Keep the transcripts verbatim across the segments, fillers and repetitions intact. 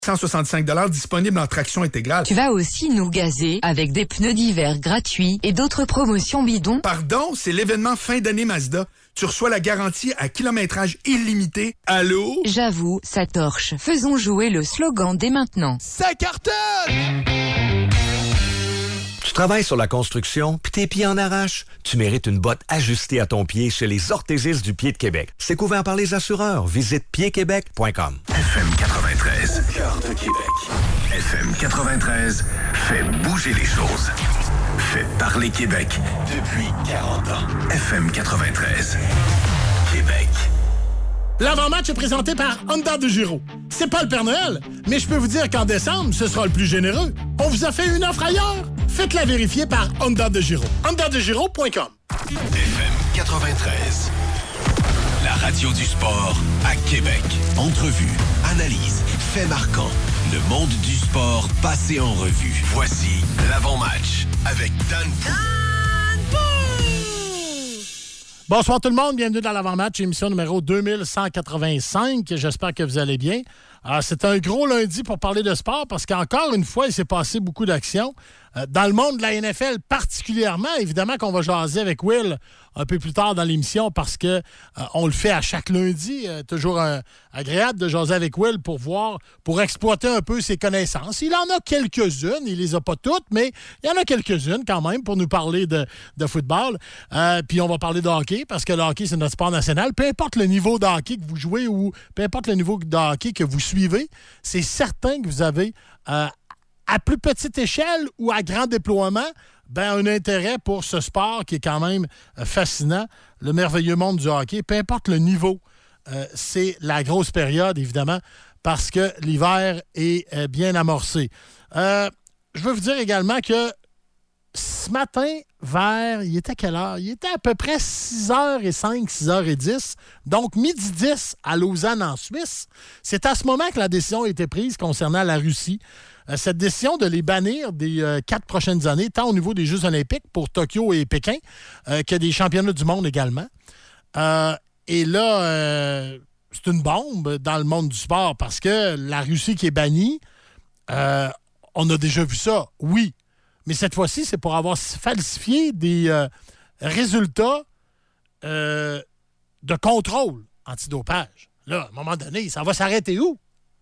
cent soixante-cinq dollars disponible en traction intégrale. Tu vas aussi nous gazer avec des pneus d'hiver gratuits et d'autres promotions bidons. Pardon, c'est l'événement fin d'année Mazda. Tu reçois la garantie à kilométrage illimité. Allô? J'avoue, ça torche. Faisons jouer le slogan dès maintenant. Ça cartonne! Tu travailles sur la construction, puis tes pieds en arrachent? Tu mérites une botte ajustée à ton pied chez les orthésistes du pied de Québec. C'est couvert par les assureurs. Visite pied québec point com. F M quatre-vingt-treize, cœur de Québec. F M quatre-vingt-treize fait bouger les choses. Fait parler Québec depuis quarante ans. F M quatre-vingt-treize, Québec. L'avant-match est présenté par Honda de Giro. C'est pas le Père Noël, mais je peux vous dire qu'en décembre, ce sera le plus généreux. On vous a fait une offre ailleurs. Faites-la vérifier par Honda de Giro. honda de giro point com. F M quatre-vingt-treize, la radio du sport à Québec. Entrevue, analyse, faits marquants. Le monde du sport passé en revue. Voici l'avant-match avec Dan Pou. Bonsoir tout le monde, bienvenue dans l'avant-match, émission numéro deux mille cent quatre-vingt-cinq. J'espère que vous allez bien. Alors, c'est un gros lundi pour parler de sport parce qu'encore une fois, il s'est passé beaucoup d'actions. Euh, dans le monde de la N F L particulièrement, évidemment qu'on va jaser avec Will un peu plus tard dans l'émission parce que euh, on le fait à chaque lundi. Euh, toujours euh, agréable de jaser avec Will pour voir, pour exploiter un peu ses connaissances. Il en a quelques-unes, il les a pas toutes, mais il y en a quelques-unes quand même pour nous parler de, de football. Euh, puis on va parler de hockey parce que le hockey, c'est notre sport national. Peu importe le niveau de hockey que vous jouez ou peu importe le niveau de hockey que vous suivez, c'est certain que vous avez, euh, à plus petite échelle ou à grand déploiement, ben, un intérêt pour ce sport qui est quand même euh, fascinant, le merveilleux monde du hockey. Peu importe le niveau, euh, c'est la grosse période, évidemment, parce que l'hiver est euh, bien amorcé. Euh, je veux vous dire également que ce matin, vers, il était quelle heure? Il était à peu près six heures cinq, six heures dix, donc midi dix à Lausanne, en Suisse. C'est à ce moment que la décision a été prise concernant la Russie. Euh, cette décision de les bannir des euh, quatre prochaines années, tant au niveau des Jeux olympiques pour Tokyo et Pékin, euh, que des championnats du monde également. Euh, et là, euh, c'est une bombe dans le monde du sport parce que la Russie qui est bannie, euh, on a déjà vu ça, oui. Mais cette fois-ci, c'est pour avoir falsifié des euh, résultats euh, de contrôle antidopage. Là, à un moment donné, ça va s'arrêter où?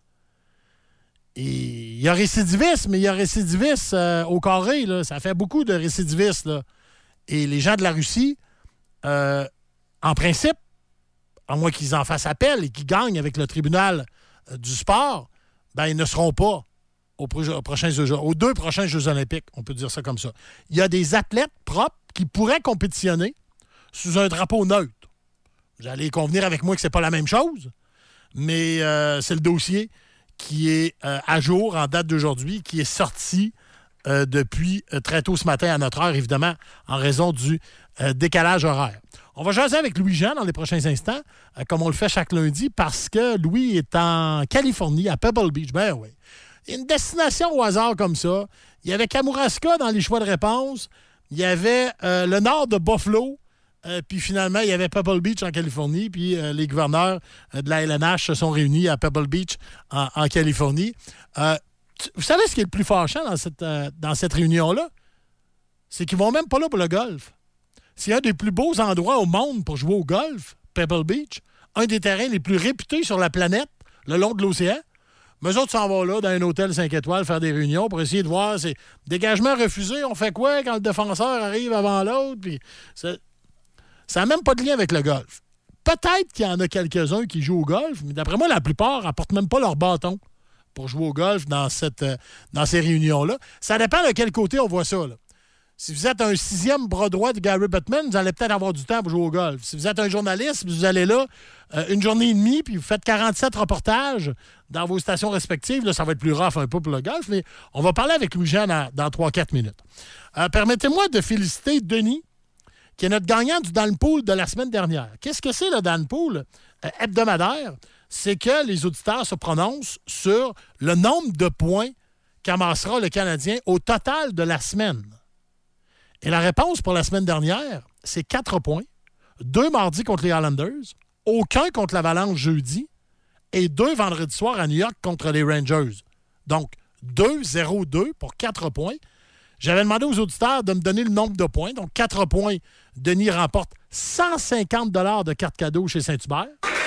Et il y a récidivisme, mais il y a récidivisme euh, au carré. Là. Ça fait beaucoup de récidivistes. Là. Et les gens de la Russie, euh, en principe, à moins qu'ils en fassent appel et qu'ils gagnent avec le tribunal euh, du sport, ben ils ne seront pas Aux, pro- prochains Jeux, aux deux prochains Jeux olympiques, on peut dire ça comme ça. Il y a des athlètes propres qui pourraient compétitionner sous un drapeau neutre. Vous allez convenir avec moi que c'est pas la même chose, mais euh, c'est le dossier qui est euh, à jour en date d'aujourd'hui, qui est sorti euh, depuis euh, très tôt ce matin à notre heure, évidemment, en raison du euh, décalage horaire. On va jaser avec Louis-Jean dans les prochains instants, euh, comme on le fait chaque lundi, parce que Louis est en Californie, à Pebble Beach. Ben oui. Une destination au hasard comme ça. Il y avait Kamouraska dans les choix de réponse. Il y avait euh, le nord de Buffalo. Euh, puis finalement, il y avait Pebble Beach en Californie. Puis euh, les gouverneurs euh, de la L N H se sont réunis à Pebble Beach en, en Californie. Euh, tu, vous savez ce qui est le plus fâchant dans cette, euh, dans cette réunion-là? C'est qu'ils vont même pas là pour le golf. C'est un des plus beaux endroits au monde pour jouer au golf, Pebble Beach. Un des terrains les plus réputés sur la planète, le long de l'océan. Mais eux autres s'en vont là, dans un hôtel cinq étoiles, faire des réunions pour essayer de voir. C'est dégagement refusé, on fait quoi quand le défenseur arrive avant l'autre? Puis ça n'a même pas de lien avec le golf. Peut-être qu'il y en a quelques-uns qui jouent au golf, mais d'après moi, la plupart n'apportent même pas leur bâton pour jouer au golf dans, cette, dans ces réunions-là. Ça dépend de quel côté on voit ça, là. Si vous êtes un sixième bras droit de Gary Bettman, vous allez peut-être avoir du temps pour jouer au golf. Si vous êtes un journaliste, vous allez là euh, une journée et demie, puis vous faites quarante-sept reportages dans vos stations respectives. Là, ça va être plus rough un peu pour le golf, mais on va parler avec Louis-Jean dans, dans trois à quatre minutes. Euh, permettez-moi de féliciter Denis, qui est notre gagnant du Dan Pool de la semaine dernière. Qu'est-ce que c'est le Dan Pool euh, hebdomadaire? C'est que les auditeurs se prononcent sur le nombre de points qu'amassera le Canadien au total de la semaine. Et la réponse pour la semaine dernière, c'est quatre points. Deux mardi contre les Islanders, aucun contre l'Avalanche jeudi et deux vendredi soir à New York contre les Rangers. Donc, deux zéro deux pour quatre points. J'avais demandé aux auditeurs de me donner le nombre de points. Donc, quatre points. Denis remporte cent cinquante dollars de cartes cadeaux chez Saint-Hubert.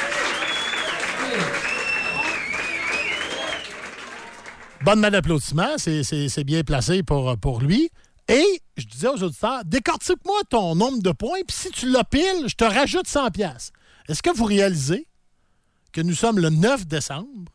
Bonne main d'applaudissement. C'est, c'est, c'est bien placé pour, pour lui. Et je disais aux auditeurs, décortique-moi ton nombre de points, puis si tu l'as pile, je te rajoute cent dollars. Est-ce que vous réalisez que nous sommes le neuf décembre,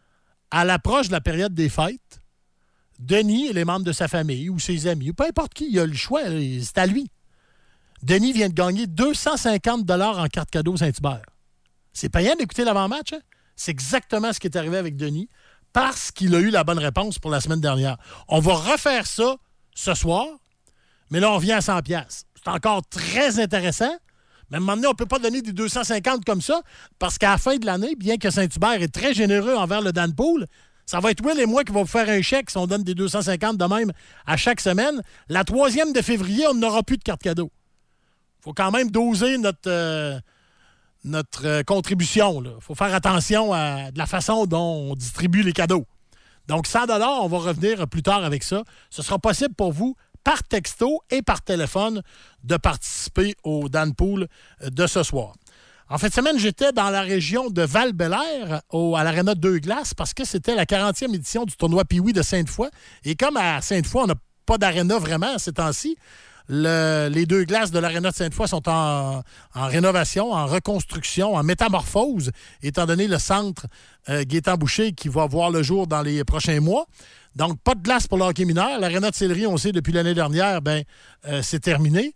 à l'approche de la période des fêtes? Denis et les membres de sa famille ou ses amis, ou peu importe qui, il a le choix, c'est à lui. Denis vient de gagner deux cent cinquante dollars en carte cadeau Saint-Hubert. C'est payant d'écouter l'avant-match, hein? C'est exactement ce qui est arrivé avec Denis parce qu'il a eu la bonne réponse pour la semaine dernière. On va refaire ça ce soir, mais là, on vient à cent dollars. C'est encore très intéressant, mais à un moment donné, on ne peut pas donner des deux cent cinquante comme ça parce qu'à la fin de l'année, bien que Saint-Hubert est très généreux envers le Dan Pool, ça va être Will et moi qui vont vous faire un chèque si on donne des deux cent cinquante de même à chaque semaine. La troisième de février, on n'aura plus de carte cadeau. Il faut quand même doser notre, euh, notre euh, contribution. Il faut faire attention à de la façon dont on distribue les cadeaux. Donc, cent dollars, on va revenir plus tard avec ça. Ce sera possible pour vous, par texto et par téléphone, de participer au Dan Pool de ce soir. En fin de semaine, j'étais dans la région de Val-Bélair, au, à l'Aréna Deux Glaces, parce que c'était la quarantième édition du tournoi Pee-Wee de Sainte-Foy. Et comme à Sainte-Foy, on n'a pas d'aréna vraiment ces temps-ci, le, les deux glaces de l'Aréna de Sainte-Foy sont en, en rénovation, en reconstruction, en métamorphose, étant donné le centre euh, Gaétan-Boucher qui va voir le jour dans les prochains mois. Donc, pas de glace pour le hockey mineur. L'Aréna de Sillery, on sait, depuis l'année dernière, ben, euh, c'est terminé.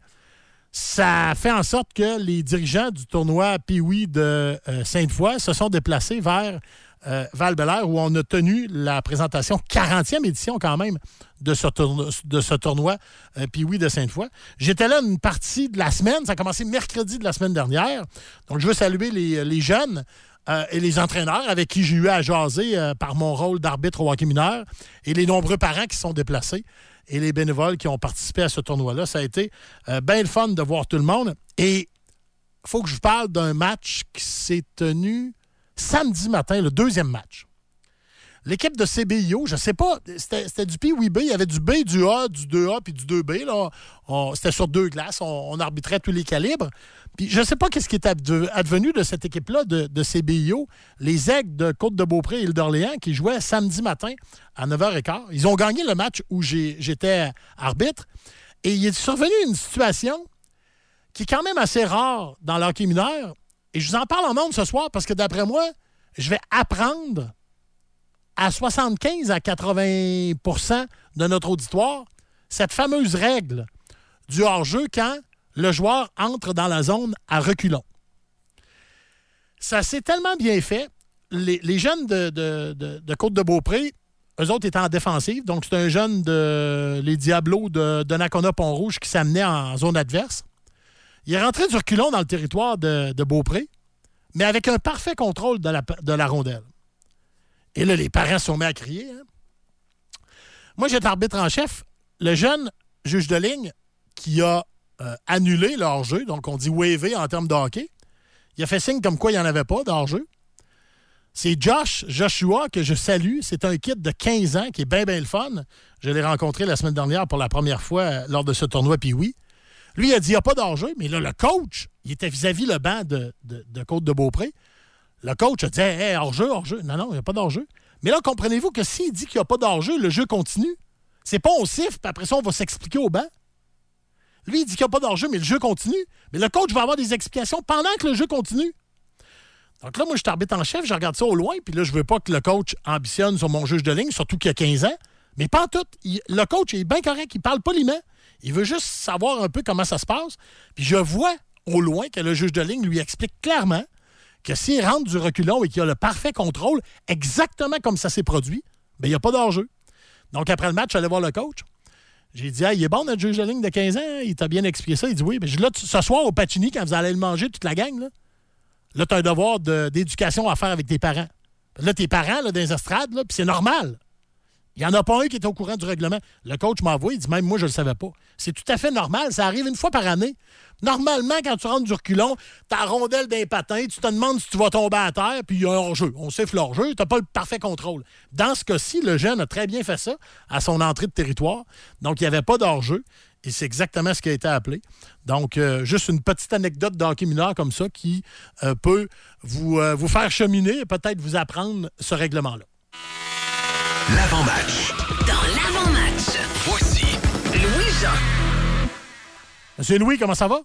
Ça fait en sorte que les dirigeants du tournoi Pee-Wee de euh, Sainte-Foy se sont déplacés vers euh, Val-Bélair où on a tenu la présentation, quarantième édition quand même, de ce, tourno- de ce tournoi euh, Pee-Wee de Sainte-Foy. J'étais là une partie de la semaine. Ça a commencé mercredi de la semaine dernière. Donc, je veux saluer les, les jeunes euh, et les entraîneurs avec qui j'ai eu à jaser euh, par mon rôle d'arbitre au hockey mineur et les nombreux parents qui se sont déplacés. Et les bénévoles qui ont participé à ce tournoi-là. Ça a été euh, bien le fun de voir tout le monde. Et il faut que je vous parle d'un match qui s'est tenu samedi matin, le deuxième match. L'équipe de C B I O, je ne sais pas, c'était, c'était du Pee-Wee B, il y avait du B, du A, du deux A puis du deux B. Là. On, c'était sur deux glaces, on, on arbitrait tous les calibres. Puis je ne sais pas qu'est-ce qui est advenu de cette équipe-là de, de C B I O, les Aigles de Côte-de-Beaupré et Île d'Orléans, qui jouaient samedi matin à neuf heures quinze. Ils ont gagné le match où j'ai, j'étais arbitre. Et il est survenu une situation qui est quand même assez rare dans le hockey mineur. Et je vous en parle en ondes ce soir parce que d'après moi, je vais apprendre à soixante-quinze à quatre-vingts pour cent de notre auditoire cette fameuse règle du hors-jeu quand le joueur entre dans la zone à reculons. Ça s'est tellement bien fait. Les, les jeunes de, de, de, de Côte-de-Beaupré, eux autres étaient en défensive. Donc, c'est un jeune de les Diablos de, de Nakona-Pont-Rouge qui s'amenait en zone adverse. Il est rentré du reculon dans le territoire de, de Beaupré, mais avec un parfait contrôle de la, de la rondelle. Et là, les parents se sont mis à crier. Hein? Moi, j'étais arbitre en chef. Le jeune juge de ligne qui a euh, annulé le hors-jeu, donc on dit wavé en termes de hockey, il a fait signe comme quoi il n'y en avait pas de hors-jeu. C'est Josh Joshua que je salue. C'est un kid de quinze ans qui est bien, bien le fun. Je l'ai rencontré la semaine dernière pour la première fois lors de ce tournoi Pee-Wee. Lui, il a dit il n'y a pas d'hors-jeu, mais là, le coach, il était vis-à-vis le banc de, de, de Côte-de-Beaupré. Le coach a dit hey, « hors-jeu, hors-jeu ». Non, non, il n'y a pas d'hors-jeu. Mais là, comprenez-vous que s'il dit qu'il n'y a pas d'hors-jeu, le jeu continue. C'est pas on siffle, puis après ça, on va s'expliquer au banc. Lui, il dit qu'il n'y a pas d'hors-jeu, mais le jeu continue. Mais le coach va avoir des explications pendant que le jeu continue. Donc là, moi, je suis arbitre en chef, je regarde ça au loin, puis là, je veux pas que le coach ambitionne sur mon juge de ligne, surtout qu'il a quinze ans. Mais pas en tout. Il, le coach est bien correct, il parle poliment. Il veut juste savoir un peu comment ça se passe. Puis je vois au loin que le juge de ligne lui explique clairement que s'il rentre du reculon et qu'il a le parfait contrôle, exactement comme ça s'est produit, bien, il n'y a pas d'hors-jeu. Donc, après le match, j'allais voir le coach. J'ai dit, ah, il est bon, notre juge de ligne de quinze ans. Il t'a bien expliqué ça. Il dit, oui. Bien, je dis, là, ce soir, au Pacini, quand vous allez le manger, toute la gang, là, là tu as un devoir de, d'éducation à faire avec tes parents. Là, tes parents, là, dans les estrades, là, puis c'est normal. Il n'y en a pas un qui est au courant du règlement. Le coach m'envoie, il dit même moi, je ne le savais pas. C'est tout à fait normal. Ça arrive une fois par année. Normalement, quand tu rentres du reculon, tu as la rondelle d'un patin, tu te demandes si tu vas tomber à terre, puis il y a un hors-jeu. On siffle hors-jeu, tu n'as pas le parfait contrôle. Dans ce cas-ci, le jeune a très bien fait ça à son entrée de territoire. Donc, il n'y avait pas d'hors-jeu. Et c'est exactement ce qui a été appelé. Donc, euh, juste une petite anecdote de hockey mineur comme ça qui euh, peut vous, euh, vous faire cheminer et peut-être vous apprendre ce règlement-là. L'avant-match. Dans l'avant-match, Voici Louis-Jean. Monsieur Louis, comment ça va?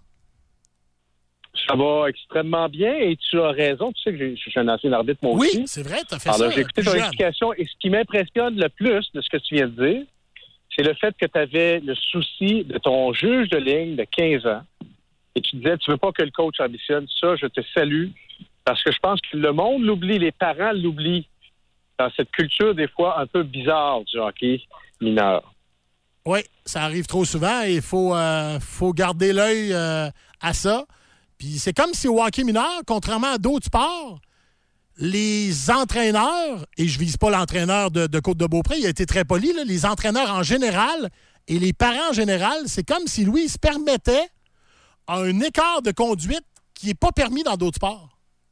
Ça va extrêmement bien et tu as raison. Tu sais que je suis un ancien arbitre, moi oui, aussi. Oui, c'est vrai, tu as fait Alors, ça. j'ai écouté ton jeune. explication et ce qui m'impressionne le plus de ce que tu viens de dire, c'est le fait que tu avais le souci de ton juge de ligne de quinze ans et tu disais, tu veux pas que le coach ambitionne. Ça, je te salue parce que je pense que le monde l'oublie, les parents l'oublient dans cette culture, des fois, un peu bizarre du hockey mineur. Oui, ça arrive trop souvent et il faut, euh, faut garder l'œil euh, à ça. Puis c'est comme si au hockey mineur, contrairement à d'autres sports, les entraîneurs, et je vise pas l'entraîneur de, de Côte-de-Beaupré, il a été très poli, là, les entraîneurs en général et les parents en général, c'est comme si Louis se permettait un écart de conduite qui n'est pas permis dans d'autres sports.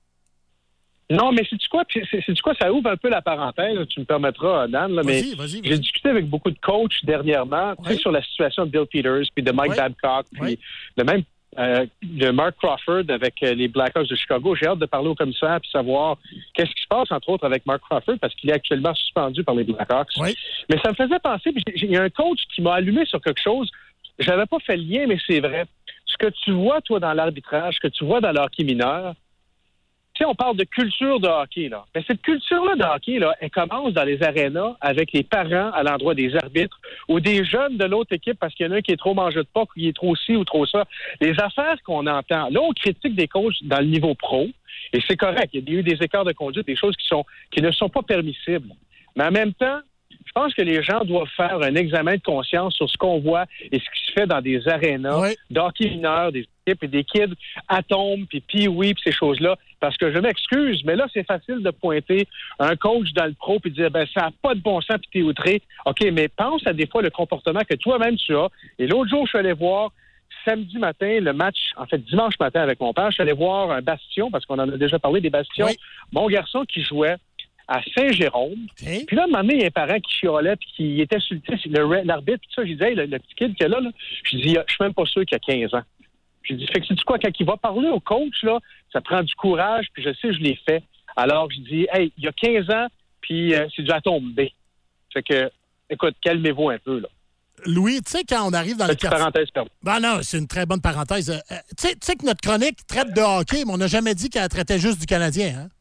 Non, mais c'est-tu quoi? C'est-tu quoi? Ça ouvre un peu la parenthèse, là, tu me permettras, Dan, là, mais vas-y, vas-y, vas-y. J'ai discuté avec beaucoup de coachs dernièrement, Oui. tu sais, sur la situation de Bill Peters, puis de Mike Oui. Babcock, puis Oui. de même euh, de Mark Crawford avec euh, les Blackhawks de Chicago. J'ai hâte de parler au commissaire puis savoir qu'est-ce qui se passe, entre autres, avec Mark Crawford, parce qu'il est actuellement suspendu par les Blackhawks. Oui. Mais ça me faisait penser, puis il y a un coach qui m'a allumé sur quelque chose. J'avais pas fait le lien, mais c'est vrai. Ce que tu vois, toi, dans l'arbitrage, ce que tu vois dans le hockey mineur, tu sais, on parle de culture de hockey, là. Mais cette culture-là de hockey, là, elle commence dans les arénas avec les parents à l'endroit des arbitres ou des jeunes de l'autre équipe parce qu'il y en a un qui est trop mangé de poc ou qui est trop ci ou trop ça. Les affaires qu'on entend. Là, on critique des coachs dans le niveau pro et c'est correct. Il y a eu des écarts de conduite, des choses qui sont qui ne sont pas permissibles. Mais en même temps, je pense que les gens doivent faire un examen de conscience sur ce qu'on voit et ce qui se fait dans des arénas Oui. d'hockey mineur, des équipes et des kids atomes, puis pee-wee, puis ces choses-là. Parce que je m'excuse, mais là, c'est facile de pointer un coach dans le pro puis de dire, ben ça n'a pas de bon sens puis t'es outré. OK, mais pense à des fois le comportement que toi-même tu as. Et l'autre jour, je suis allé voir samedi matin, le match, en fait, dimanche matin avec mon père, je suis allé voir un bastion, parce qu'on en a déjà parlé des bastions. Oui. Mon garçon qui jouait à Saint-Jérôme. Okay. Puis là, à un moment donné, il y a un parent qui chialait puis qui était sur le, l'arbitre. Puis ça, je disais, hey, le, le petit kid qu'il y a là, là je dis, je suis même pas sûr qu'il a quinze ans. Je dis, fait que c'est quoi, quand il va parler au coach, là, ça prend du courage, puis je sais, je l'ai fait. Alors, je dis, hey, il y a quinze ans, puis euh, c'est du atome B. Fait que, écoute, calmez-vous un peu, là. Louis, tu sais, quand on arrive dans les Petite quartiers... parenthèse, pardon. Ben non, c'est une très bonne parenthèse. Euh, tu sais- tu sais que notre chronique traite de hockey, mais on n'a jamais dit qu'elle traitait juste du Canadien, hein?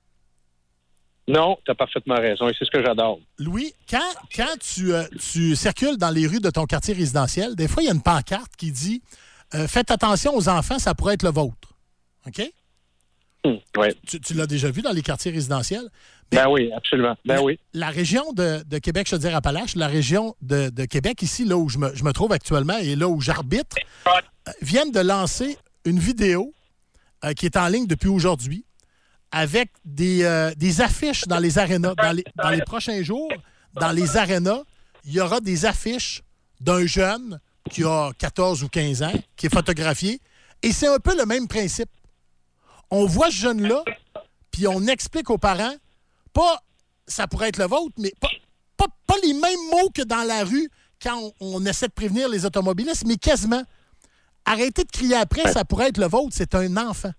Non, tu as parfaitement raison, et c'est ce que j'adore. Louis, quand, quand tu, euh, tu circules dans les rues de ton quartier résidentiel, des fois, il y a une pancarte qui dit euh, « Faites attention aux enfants, ça pourrait être le vôtre. » OK? Hum, oui. Tu, tu l'as déjà vu dans les quartiers résidentiels? Ben oui, absolument. Ben la, oui. La région de, de Québec-Chaudière-Appalaches, la région de, de Québec, ici, là où je me, je me trouve actuellement et là où j'arbitre, euh, viennent de lancer une vidéo euh, qui est en ligne depuis aujourd'hui avec des, euh, des affiches dans les arénas. Dans les, dans les prochains jours, dans les arénas, il y aura des affiches d'un jeune qui a quatorze ou quinze ans, qui est photographié. Et c'est un peu le même principe. On voit ce jeune-là, puis on explique aux parents, pas ça pourrait être le vôtre, mais pas, pas, pas les mêmes mots que dans la rue quand on, on essaie de prévenir les automobilistes, mais quasiment. Arrêtez de crier après, ça pourrait être le vôtre, c'est un enfant.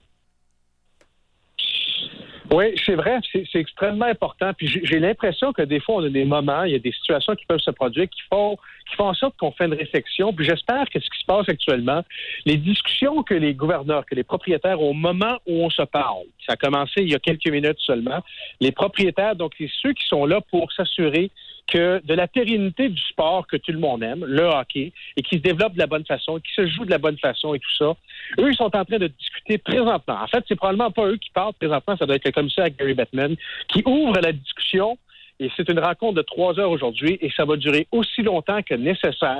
Oui, c'est vrai, c'est, c'est extrêmement important. Puis j'ai, j'ai l'impression que des fois, on a des moments, il y a des situations qui peuvent se produire qui font, qui font en sorte qu'on fait une réflexion. Puis j'espère que ce qui se passe actuellement, les discussions que les gouverneurs, que les propriétaires, au moment où on se parle, ça a commencé il y a quelques minutes seulement, les propriétaires, donc c'est ceux qui sont là pour s'assurer que de la pérennité du sport que tout le monde aime, le hockey, et qui se développe de la bonne façon, qui se joue de la bonne façon et tout ça, eux, ils sont en train de discuter présentement. En fait, c'est probablement pas eux qui parlent présentement, ça doit être le commissaire Gary Bettman, qui ouvre la discussion, et c'est une rencontre de trois heures aujourd'hui, et ça va durer aussi longtemps que nécessaire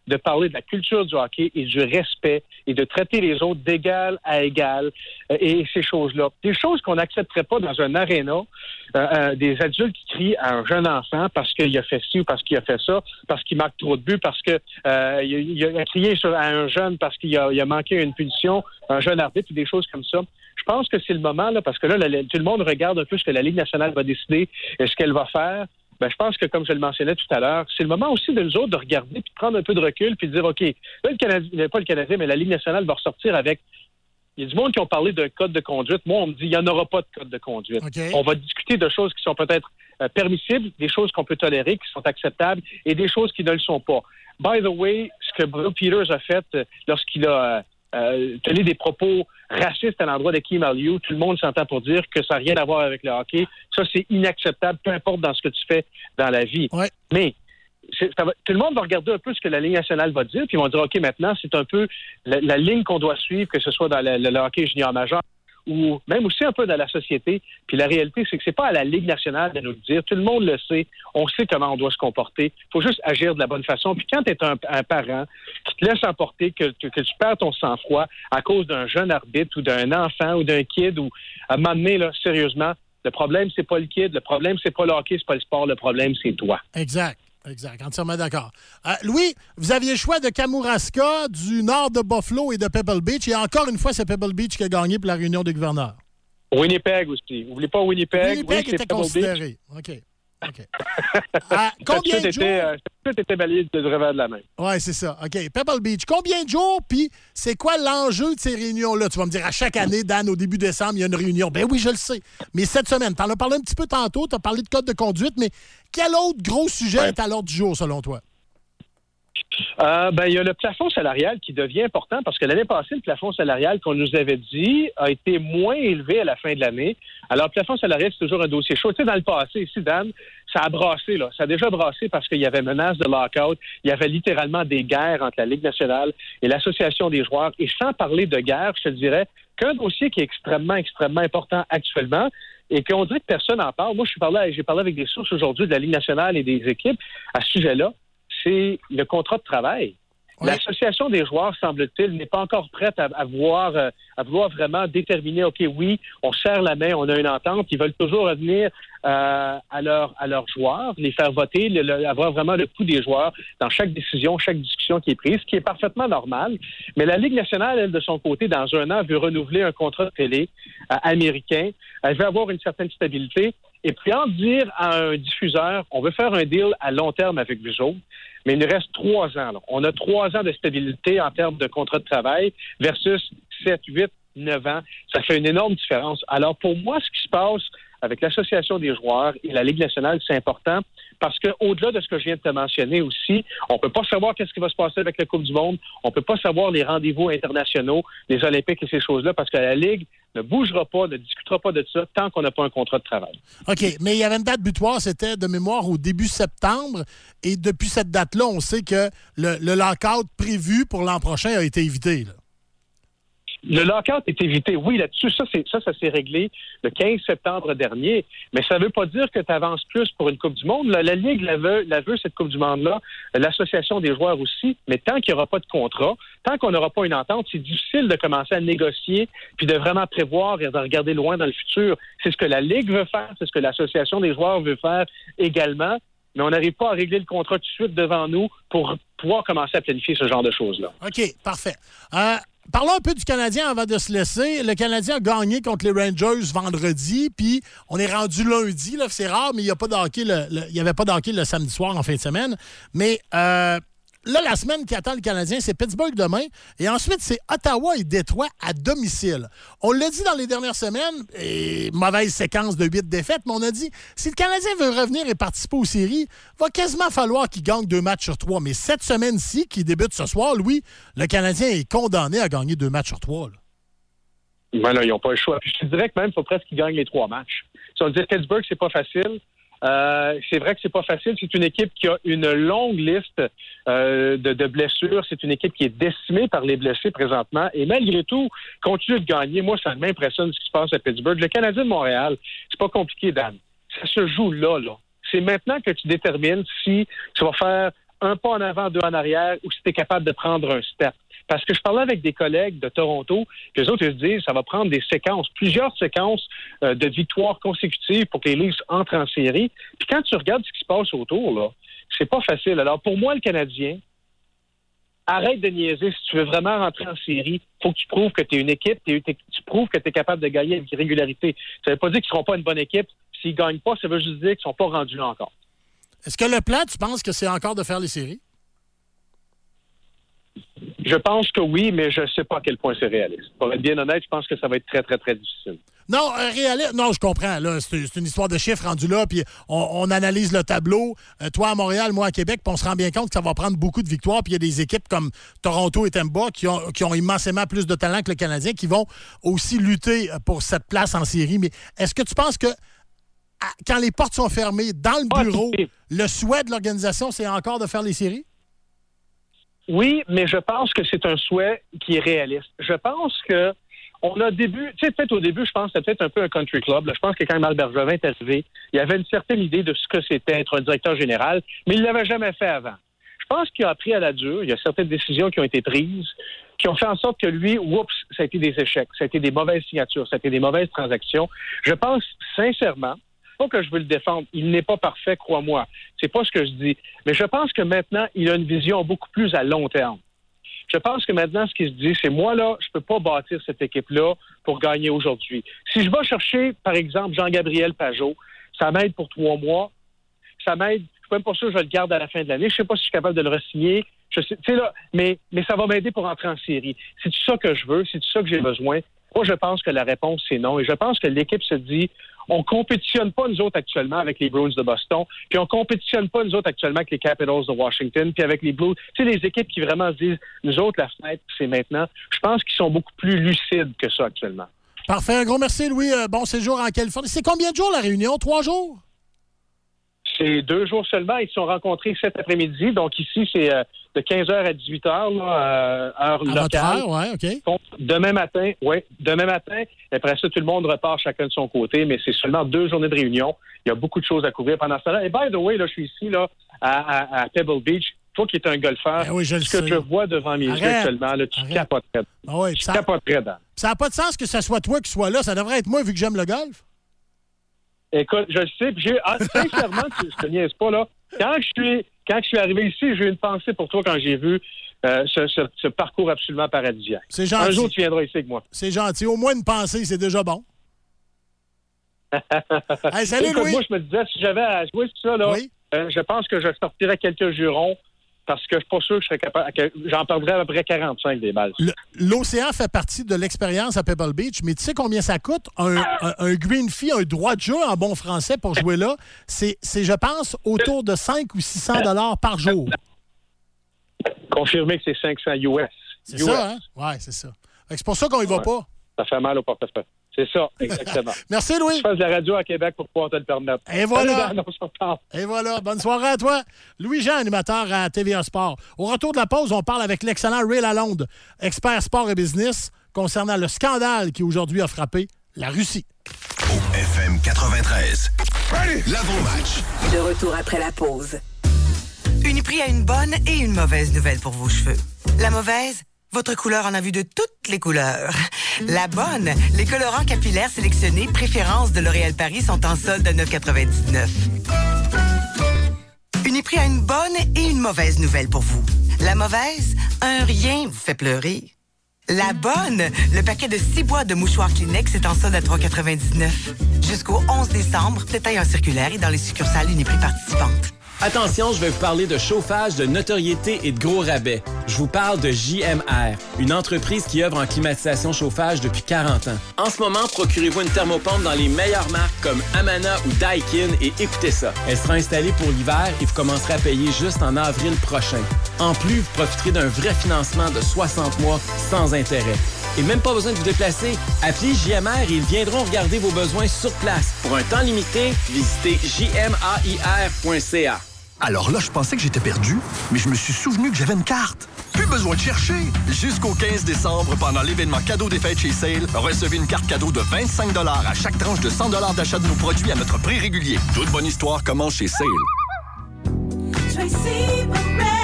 de parler de la culture du hockey et du respect et de traiter les autres d'égal à égal euh, et ces choses-là. Des choses qu'on n'accepterait pas dans un aréna, euh, euh, des adultes qui crient à un jeune enfant parce qu'il a fait ci ou parce qu'il a fait ça, parce qu'il marque trop de buts, parce que euh, il, il a crié sur, à un jeune parce qu'il a, il a manqué une punition, un jeune arbitre ou des choses comme ça. Je pense que c'est le moment, là, parce que là, la, tout le monde regarde un peu ce que la Ligue nationale va décider et ce qu'elle va faire. Ben, je pense que, comme je le mentionnais tout à l'heure, c'est le moment aussi de nous autres de regarder puis de prendre un peu de recul puis de dire, OK, là, le Canadien, pas le Canadien, mais la Ligue nationale va ressortir avec... Il y a du monde qui ont parlé d'un code de conduite. Moi, on me dit, il n'y en aura pas de code de conduite. Okay. On va discuter de choses qui sont peut-être euh, permissibles, des choses qu'on peut tolérer, qui sont acceptables, et des choses qui ne le sont pas. By the way, ce que Bill Peters a fait euh, lorsqu'il a... Euh, Euh, tenir des propos racistes à l'endroit de Kim Aliu, tout le monde s'entend pour dire que ça n'a rien à voir avec le hockey. Ça, c'est inacceptable, peu importe dans ce que tu fais dans la vie. Ouais. Mais c'est, ça va, tout le monde va regarder un peu ce que la Ligue nationale va dire, puis ils vont dire, OK, maintenant, c'est un peu la, la ligne qu'on doit suivre, que ce soit dans le, le, le hockey junior majeur ou même aussi un peu dans la société. Puis la réalité, c'est que c'est pas à la Ligue nationale de nous le dire. Tout le monde le sait. On sait comment on doit se comporter. Il faut juste agir de la bonne façon. Puis quand tu es un, un parent qui te laisse emporter, que, que, que tu perds ton sang-froid à cause d'un jeune arbitre ou d'un enfant ou d'un kid, ou à un moment donné, là, sérieusement, le problème, c'est pas le kid. Le problème, c'est pas le hockey, c'est pas le sport. Le problème, c'est toi. Exact. Exact, entièrement d'accord. Euh, Louis, vous aviez le choix de Kamouraska, du nord de Buffalo et de Pebble Beach. Et encore une fois, c'est Pebble Beach qui a gagné pour la réunion des gouverneurs. Winnipeg aussi. N'oubliez pas Winnipeg. Winnipeg oui, était considéré. OK. OK. euh, combien de jours? Euh, tout était balayé de revers de la main. Oui, c'est ça. OK. Pebble Beach. Combien de jours? Puis, c'est quoi l'enjeu de ces réunions-là? Tu vas me dire, à chaque année, Dan, au début décembre, il y a une réunion. Ben oui, je le sais. Mais cette semaine, tu en as parlé un petit peu tantôt, tu as parlé de code de conduite, mais quel autre gros sujet ouais. est à l'ordre du jour, selon toi? Euh, ben, il y a le plafond salarial qui devient important parce que l'année passée, le plafond salarial qu'on nous avait dit a été moins élevé à la fin de l'année. Alors, le plafond salarial, c'est toujours un dossier chaud. Tu sais, dans le passé, ici, Dan, ça a brassé, là. Ça a déjà brassé parce qu'il y avait menace de lockout. Il y avait littéralement des guerres entre la Ligue nationale et l'Association des joueurs. Et sans parler de guerre, je te dirais qu'un dossier qui est extrêmement, extrêmement important actuellement et qu'on dirait que personne n'en parle. Moi, je suis parlé, j'ai parlé avec des sources aujourd'hui de la Ligue nationale et des équipes à ce sujet-là. C'est le contrat de travail. Oui. L'Association des joueurs, semble-t-il, n'est pas encore prête à, à, voir, euh, à vouloir vraiment déterminer, OK, oui, on serre la main, on a une entente. Ils veulent toujours revenir euh, à, leur, à leurs joueurs, les faire voter, le, le, avoir vraiment le pouls des joueurs dans chaque décision, chaque discussion qui est prise, ce qui est parfaitement normal. Mais la Ligue nationale, elle, de son côté, dans un an, veut renouveler un contrat de télé euh, américain. Elle veut avoir une certaine stabilité. Et puis, en dire à un diffuseur, on veut faire un deal à long terme avec vous autres, mais il nous reste trois ans. Là. On a trois ans de stabilité en termes de contrat de travail versus sept, huit, neuf ans. Ça fait une énorme différence. Alors, pour moi, ce qui se passe avec l'Association des joueurs et la Ligue nationale, c'est important parce qu'au-delà de ce que je viens de te mentionner aussi, on ne peut pas savoir qu'est-ce qui va se passer avec la Coupe du monde. On ne peut pas savoir les rendez-vous internationaux, les Olympiques et ces choses-là parce que la Ligue ne bougera pas, ne discutera pas de ça tant qu'on n'a pas un contrat de travail. OK, mais il y avait une date butoir, c'était de mémoire au début septembre. Et depuis cette date-là, on sait que le, le lockout prévu pour l'an prochain a été évité, là. Le lockout est évité. Oui, là-dessus, ça, c'est, ça, ça s'est réglé le quinze septembre dernier. Mais ça ne veut pas dire que tu avances plus pour une Coupe du monde. La, la Ligue la veut, la veut, cette Coupe du monde-là. L'Association des joueurs aussi. Mais tant qu'il n'y aura pas de contrat, tant qu'on n'aura pas une entente, c'est difficile de commencer à négocier puis de vraiment prévoir et de regarder loin dans le futur. C'est ce que la Ligue veut faire. C'est ce que l'Association des joueurs veut faire également. Mais on n'arrive pas à régler le contrat tout de suite devant nous pour pouvoir commencer à planifier ce genre de choses-là. OK, parfait. Euh... Parlons un peu du Canadien avant de se laisser. Le Canadien a gagné contre les Rangers vendredi, puis on est rendu lundi. Là, c'est rare, mais il n'y a pas de hockey le, le, il y avait pas de hockey le samedi soir en fin de semaine. Mais euh, là, la semaine qui attend le Canadien, c'est Pittsburgh demain. Et ensuite, c'est Ottawa et Détroit à domicile. On l'a dit dans les dernières semaines, et mauvaise séquence de huit défaites, mais on a dit, si le Canadien veut revenir et participer aux séries, il va quasiment falloir qu'il gagne deux matchs sur trois. Mais cette semaine-ci, qui débute ce soir, Louis, le Canadien est condamné à gagner deux matchs sur trois. Là. Ben là, ils n'ont pas le choix. Puis je te dirais que même, il faut presque qu'ils gagnent les trois matchs. Si on dit Pittsburgh, c'est pas facile. Euh, c'est vrai que c'est pas facile. C'est une équipe qui a une longue liste euh, de, de blessures. C'est une équipe qui est décimée par les blessés présentement. Et malgré tout, continue de gagner. Moi, ça m'impressionne ce qui se passe à Pittsburgh. Le Canadien de Montréal, c'est pas compliqué, Dan. Ça se joue là, là. C'est maintenant que tu détermines si tu vas faire un pas en avant, deux en arrière, ou si tu es capable de prendre un step. Parce que je parlais avec des collègues de Toronto, puis eux autres, ils se disent ça va prendre des séquences, plusieurs séquences euh, de victoires consécutives pour que les Leafs entrent en série. Puis quand tu regardes ce qui se passe autour, là, c'est pas facile. Alors pour moi, le Canadien, arrête de niaiser. Si tu veux vraiment rentrer en série, il faut que tu prouves que tu es une équipe, t'es, t'es, tu prouves que tu es capable de gagner avec régularité. Ça veut pas dire qu'ils seront pas une bonne équipe. S'ils gagnent pas, ça veut juste dire qu'ils sont pas rendus là encore. Est-ce que le plan, tu penses que c'est encore de faire les séries? Je pense que oui, mais je ne sais pas à quel point c'est réaliste. Pour être bien honnête, je pense que ça va être très, très, très difficile. Non, euh, réaliste. Non, je comprends. Là, c'est, c'est une histoire de chiffres rendus là, puis on, on analyse le tableau. Euh, toi à Montréal, moi à Québec, puis on se rend bien compte que ça va prendre beaucoup de victoires. Puis il y a des équipes comme Toronto et Tampa qui ont, qui ont immensément plus de talent que le Canadien, qui vont aussi lutter pour cette place en série. Mais est-ce que tu penses que à, quand les portes sont fermées dans le bureau, ah, le souhait de l'organisation, c'est encore de faire les séries? Oui, mais je pense que c'est un souhait qui est réaliste. Je pense que on a début, tu sais, peut-être au début, je pense que c'était peut-être un peu un country club. Là. Je pense que quand Marc Bergevin est arrivé, il y avait une certaine idée de ce que c'était être un directeur général, mais il ne l'avait jamais fait avant. Je pense qu'il a appris à la dure. Il y a certaines décisions qui ont été prises, qui ont fait en sorte que lui, oups, ça a été des échecs, ça a été des mauvaises signatures, ça a été des mauvaises transactions. Je pense sincèrement, pas que je veux le défendre, il n'est pas parfait, crois-moi. C'est pas ce que je dis. Mais je pense que maintenant, il a une vision beaucoup plus à long terme. Je pense que maintenant, ce qu'il se dit, c'est moi, là, je peux pas bâtir cette équipe-là pour gagner aujourd'hui. Si je vais chercher, par exemple, Jean-Gabriel Pageau, ça m'aide pour trois mois. Ça m'aide, je suis même pas sûr que je le garde à la fin de l'année. Je sais pas si je suis capable de le re-signer. Je sais, tu sais, là, mais, mais ça va m'aider pour entrer en série. C'est ça que je veux, c'est ça que j'ai besoin. Moi, je pense que la réponse, c'est non. Et je pense que l'équipe se dit, on compétitionne pas, nous autres, actuellement, avec les Bruins de Boston, puis on compétitionne pas, nous autres, actuellement, avec les Capitals de Washington, puis avec les Blues. Tu sais, les équipes qui vraiment se disent, nous autres, la fenêtre, c'est maintenant. Je pense qu'ils sont beaucoup plus lucides que ça, actuellement. Parfait. Un gros merci, Louis. Euh, bon séjour en Californie. C'est combien de jours, la réunion? Trois jours? C'est deux jours seulement. Ils se sont rencontrés cet après-midi. Donc ici, c'est euh, de quinze heures à dix-huit heures, là, euh, heure à locale. Heure, ouais, OK. Donc, demain matin, oui, demain matin. Après ça, tout le monde repart chacun de son côté, mais c'est seulement deux journées de réunion. Il y a beaucoup de choses à couvrir pendant ce temps-là. Et by the way, là, je suis ici là, à, à, à Pebble Beach. Toi qui es un golfeur, ben oui, je ce que sais. je vois devant mes Arrête. yeux actuellement, là, tu Arrête. capoterais. Ah oui, tu ça, capoterais dans. ça n'a pas de sens que ce soit toi qui sois là. Ça devrait être moi, vu que j'aime le golf. Écoute, je le sais, puis j'ai, ah, sincèrement, tu, je te niaise pas, là. Quand je suis, quand je suis arrivé ici, j'ai eu une pensée pour toi quand j'ai vu euh, ce, ce, ce parcours absolument paradisiaque. C'est gentil. Un jour, tu viendras ici avec moi. C'est gentil. Au moins une pensée, c'est déjà bon. Hey, salut, Écoute, Louis. moi, je me disais, si j'avais à jouer ça, là, Oui. euh, je pense que je sortirais quelques jurons parce que je suis pas sûr que je serais capable, que j'en perdrais à peu près quarante-cinq des balles. Le- L'océan fait partie de l'expérience à Pebble Beach, mais tu sais combien ça coûte? Un, un, un green fee, un droit de jeu en bon français pour jouer là, c'est, c'est je pense, autour de cinq ou six cents dollars par jour. Confirmer que c'est cinq cents U S. C'est U S. ça, hein? Oui, c'est ça. Fait que c'est pour ça qu'on y va Ouais. pas. Ça fait mal au portefeuille. C'est ça, exactement. Merci, Louis. Je fais de la radio à Québec pour pouvoir te le permettre. Et voilà. Salut, Dan, on se reparle. Et voilà. Bonne soirée à toi. Louis-Jean, animateur à T V A Sport. Au retour de la pause, on parle avec l'excellent Ray Lalonde, expert sport et business, concernant le scandale qui aujourd'hui a frappé la Russie. Au F M quatre-vingt-treize. L'avant-match. De retour après la pause. Uniprix a une bonne et une mauvaise nouvelle pour vos cheveux. La mauvaise, votre couleur en a vu de toutes les couleurs. La bonne, les colorants capillaires sélectionnés préférence de L'Oréal Paris sont en solde à neuf quatre-vingt-dix-neuf. Uniprix a une bonne et une mauvaise nouvelle pour vous. La mauvaise, un rien vous fait pleurer. La bonne, le paquet de six boîtes de mouchoirs Kleenex est en solde à trois quatre-vingt-dix-neuf. Jusqu'au onze décembre, détail en circulaire et dans les succursales Uniprix participantes. Attention, je vais vous parler de chauffage, de notoriété et de gros rabais. Je vous parle de J M R, une entreprise qui œuvre en climatisation chauffage depuis quarante ans. En ce moment, procurez-vous une thermopompe dans les meilleures marques comme Amana ou Daikin et écoutez ça. Elle sera installée pour l'hiver et vous commencerez à payer juste en avril prochain. En plus, vous profiterez d'un vrai financement de soixante mois sans intérêt. Et même pas besoin de vous déplacer. Appelez J M R et ils viendront regarder vos besoins sur place. Pour un temps limité, visitez j m a i r point c a. Alors là, je pensais que j'étais perdu, mais je me suis souvenu que j'avais une carte. Plus besoin de chercher! Jusqu'au quinze décembre, pendant l'événement cadeau des fêtes chez Sale, recevez une carte cadeau de vingt-cinq dollars à chaque tranche de cent dollars d'achat de nos produits à notre prix régulier. Toute bonne histoire commence chez Sale. Tracy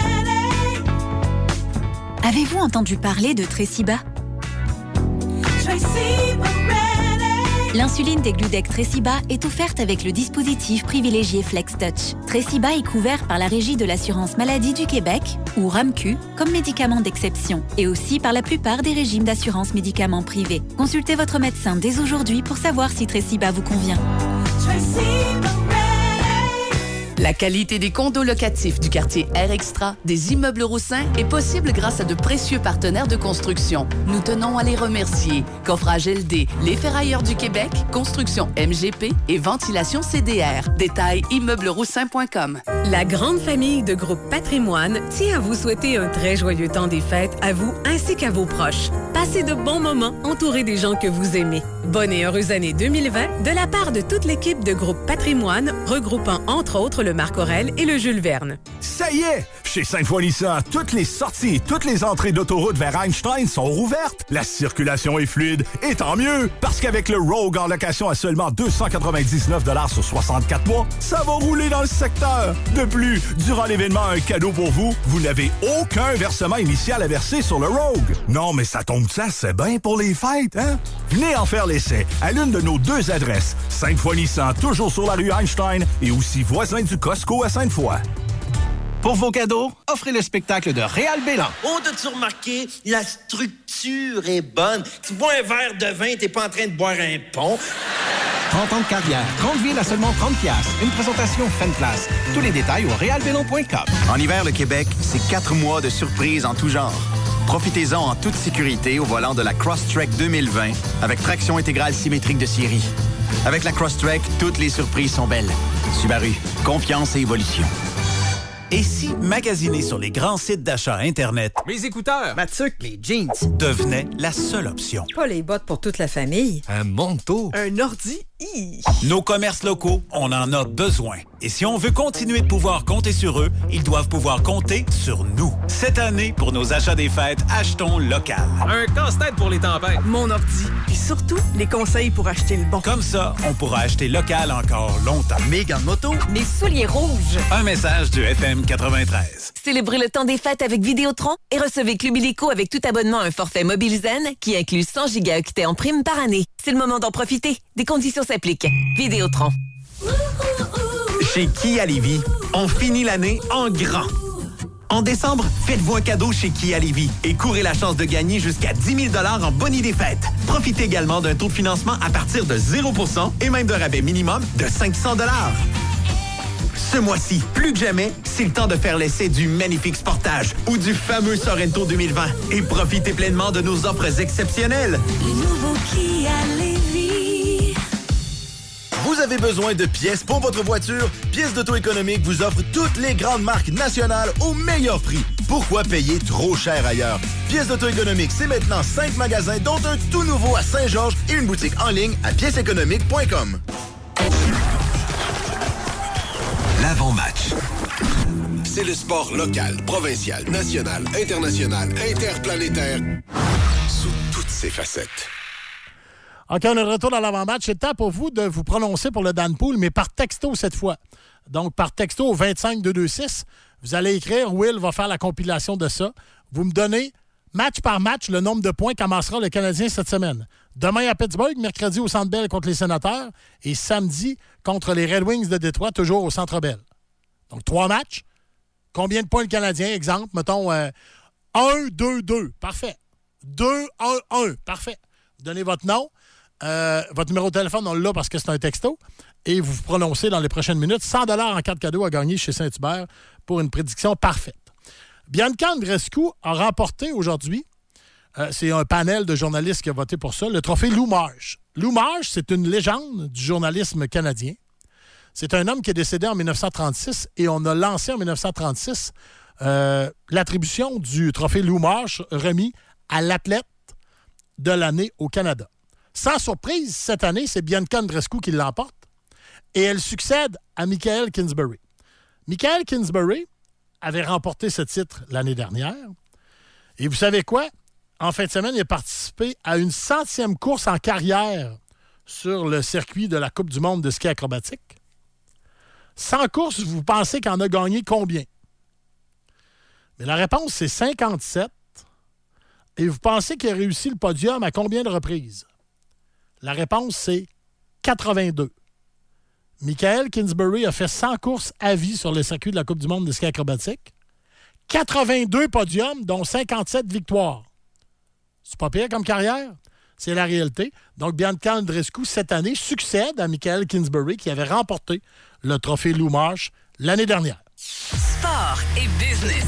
Avez-vous entendu parler de Tresiba? L'insuline des Gludec Tresiba est offerte avec le dispositif privilégié FlexTouch. Tresiba est couvert par la Régie de l'assurance maladie du Québec, ou RAMQ, comme médicament d'exception, et aussi par la plupart des régimes d'assurance médicaments privés. Consultez votre médecin dès aujourd'hui pour savoir si Tresiba vous convient. La qualité des condos locatifs du quartier Air Extra des Immeubles Roussins est possible grâce à de précieux partenaires de construction. Nous tenons à les remercier. Coffrage L D, Les Ferrailleurs du Québec, Construction M G P et Ventilation C D R. Détail immeubles roussin point com. La grande famille de Groupe Patrimoine tient à vous souhaiter un très joyeux temps des fêtes à vous ainsi qu'à vos proches. Passez de bons moments entourés des gens que vous aimez. Bonne et heureuse année deux mille vingt de la part de toute l'équipe de Groupe Patrimoine, regroupant entre autres le Marc Aurèle et le Jules Verne. Ça y est! Chez Sainte-Foy Nissan, toutes les sorties et toutes les entrées d'autoroute vers Einstein sont rouvertes. La circulation est fluide, et tant mieux! Parce qu'avec le Rogue en location à seulement deux cent quatre-vingt-dix-neuf dollars sur soixante-quatre mois, ça va rouler dans le secteur. De plus, durant l'événement Un cadeau pour vous, vous n'avez aucun versement initial à verser sur le Rogue. Non, mais ça tombe ça, c'est bien pour les fêtes, hein? Venez en faire l'essai à l'une de nos deux adresses. Sainte-Foy Nissan, toujours sur la rue Einstein, et aussi voisin du Costco à Sainte-Foy. Pour vos cadeaux, offrez le spectacle de Réal Bélan. Oh, t'as-tu remarqué? La structure est bonne. Tu bois un verre de vin, t'es pas en train de boire un pont. trente ans de carrière, trente villes à seulement trente piastres. Une présentation Fenplace. Tous les détails au réal bélan point com. En hiver, le Québec, c'est quatre mois de surprises en tout genre. Profitez-en en toute sécurité au volant de la Crosstrek deux mille vingt avec traction intégrale symétrique de série. Avec la Crosstrek, toutes les surprises sont belles. Subaru, confiance et évolution. Et si magasiner sur les grands sites d'achat Internet, mes écouteurs, ma tuque, les jeans, devenait la seule option? Pas les bottes pour toute la famille. Un manteau. Un ordi. Hi. Nos commerces locaux, on en a besoin. Et si on veut continuer de pouvoir compter sur eux, ils doivent pouvoir compter sur nous. Cette année, pour nos achats des fêtes, achetons local. Un casse-tête pour les tempêtes. Mon ordi. Puis surtout, les conseils pour acheter le bon. Comme ça, on pourra acheter local encore longtemps. Mes gants de moto. Mes souliers rouges. Un message du F M quatre-vingt-treize. Célébrez le temps des fêtes avec Vidéotron et recevez Club Illico avec tout abonnement à un forfait mobile zen qui inclut cent gigaoctets en prime par année. C'est le moment d'en profiter. Des conditions s'appliquent. Vidéotron. Chez Kia Lévis, on finit l'année en grand. En décembre, faites-vous un cadeau chez Kia Lévis et courez la chance de gagner jusqu'à dix mille dollars en boni des fêtes. Profitez également d'un taux de financement à partir de zéro pour cent et même d'un rabais minimum de cinq cents dollars. Ce mois-ci, plus que jamais, c'est le temps de faire l'essai du magnifique Sportage ou du fameux Sorento deux mille vingt et profitez pleinement de nos offres exceptionnelles. Le nouveau Kia Lévis. Vous avez besoin de pièces pour votre voiture? Pièces d'Auto Économique vous offre toutes les grandes marques nationales au meilleur prix. Pourquoi payer trop cher ailleurs? Pièces d'Auto Économique, c'est maintenant cinq magasins, dont un tout nouveau à Saint-Georges et une boutique en ligne à pièces économiques point com. L'avant-match. C'est le sport local, provincial, national, international, interplanétaire, sous toutes ses facettes. OK, on est de retour dans l'avant-match. C'est le temps pour vous de vous prononcer pour le Dan Pool, mais par texto cette fois. Donc, par texto au vingt-cinq deux cent vingt-six, vous allez écrire, Will va faire la compilation de ça. Vous me donnez, match par match, le nombre de points qu'amassera le Canadien cette semaine. Demain à Pittsburgh, mercredi au Centre Bell contre les Sénateurs et samedi contre les Red Wings de Détroit, toujours au Centre Bell. Donc, trois matchs. Combien de points le Canadien? Exemple, mettons euh, un deux deux. Parfait. deux un un. Parfait. Donnez votre nom. Euh, votre numéro de téléphone, on l'a parce que c'est un texto. Et vous vous prononcez dans les prochaines minutes. cent dollars en carte cadeau à gagner chez Saint-Hubert pour une prédiction parfaite. Bianca Andreescu a remporté aujourd'hui, euh, c'est un panel de journalistes qui a voté pour ça, le trophée Lou Marsh. Lou Marsh, c'est une légende du journalisme canadien. C'est un homme qui est décédé en dix-neuf cent trente-six et on a lancé en dix-neuf cent trente-six euh, l'attribution du trophée Lou Marsh remis à l'athlète de l'année au Canada. Sans surprise, cette année, c'est Bianca Andreescu qui l'emporte et elle succède à Michael Kingsbury. Michael Kingsbury avait remporté ce titre l'année dernière. Et vous savez quoi? En fin de semaine, il a participé à une centième course en carrière sur le circuit de la Coupe du monde de ski acrobatique. cent courses, vous pensez qu'il en a gagné combien? Mais la réponse, c'est cinquante-sept Et vous pensez qu'il a réussi le podium à combien de reprises? La réponse, c'est quatre-vingt-deux. Michael Kingsbury a fait cent courses à vie sur le circuit de la Coupe du monde de ski acrobatique. quatre-vingt-deux podiums, dont cinquante-sept victoires. C'est pas pire comme carrière? C'est la réalité. Donc, Bianca Andreescu, cette année, succède à Michael Kingsbury, qui avait remporté le trophée Lou Marsh l'année dernière. Sport et business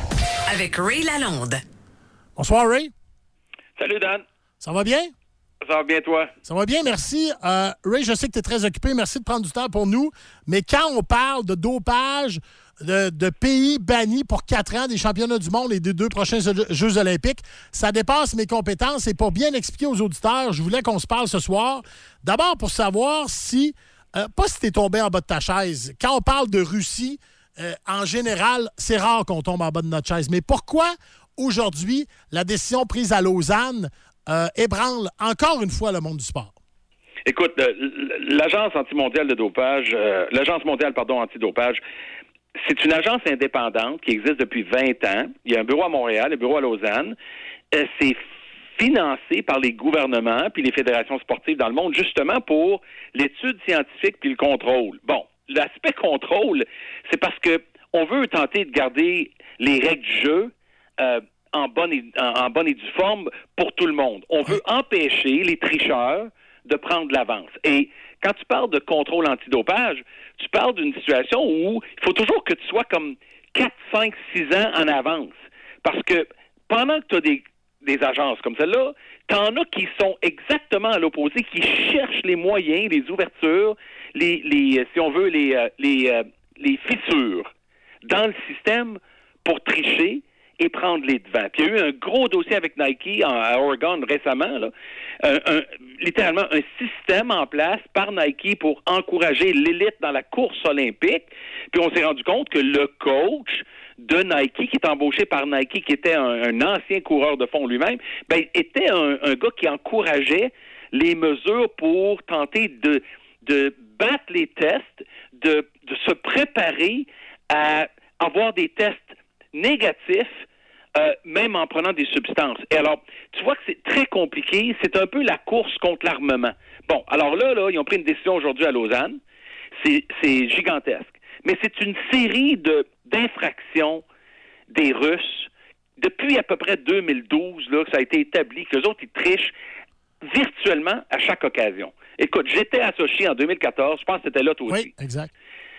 avec Ray Lalonde. Bonsoir, Ray. Salut, Dan. Ça va bien? Ça va bien, toi? Ça va bien, merci. Euh, Ray, je sais que tu es très occupé. Merci de prendre du temps pour nous. Mais quand on parle de dopage, de, de pays bannis pour quatre ans des championnats du monde et des deux prochains Jeux olympiques, ça dépasse mes compétences. Et pour bien expliquer aux auditeurs, je voulais qu'on se parle ce soir. D'abord, pour savoir si, euh, pas si tu es tombé en bas de ta chaise. Quand on parle de Russie, euh, en général, c'est rare qu'on tombe en bas de notre chaise. Mais pourquoi, aujourd'hui, la décision prise à Lausanne Euh, ébranle encore une fois le monde du sport? Écoute, euh, l'agence anti-mondiale de dopage, euh, l'agence mondiale, pardon, antidopage, c'est une agence indépendante qui existe depuis vingt ans. Il y a un bureau à Montréal, un bureau à Lausanne. Euh, c'est financé par les gouvernements puis les fédérations sportives dans le monde, justement pour l'étude scientifique puis le contrôle. Bon, l'aspect contrôle, c'est parce que on veut tenter de garder les règles du jeu euh, En bonne, et, en, en bonne et due forme pour tout le monde. On veut empêcher les tricheurs de prendre l'avance. Et quand tu parles de contrôle antidopage, tu parles d'une situation où il faut toujours que tu sois comme quatre, cinq, six ans en avance. Parce que pendant que tu as des, des agences comme celle-là, tu en as qui sont exactement à l'opposé, qui cherchent les moyens, les ouvertures, les, les si on veut, les, les, les fissures dans le système pour tricher et prendre les devants. Puis il y a eu un gros dossier avec Nike en, à Oregon récemment, là, un, un, littéralement un système en place par Nike pour encourager l'élite dans la course olympique. Puis on s'est rendu compte que le coach de Nike, qui est embauché par Nike, qui était un, un ancien coureur de fond lui-même, ben, était un, un gars qui encourageait les mesures pour tenter de, de battre les tests, de, de se préparer à avoir des tests négatifs, Euh, même en prenant des substances. Et alors, tu vois que c'est très compliqué. C'est un peu la course contre l'armement. Bon, alors là, là, ils ont pris une décision aujourd'hui à Lausanne. C'est, c'est gigantesque. Mais c'est une série de, d'infractions des Russes depuis à peu près deux mille douze, là, que ça a été établi, que les autres, ils trichent virtuellement à chaque occasion. Écoute, j'étais à Sochi en deux mille quatorze. Je pense que c'était là toi aussi. Oui, exact.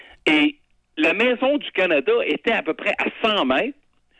Et la Maison du Canada était à peu près à cent mètres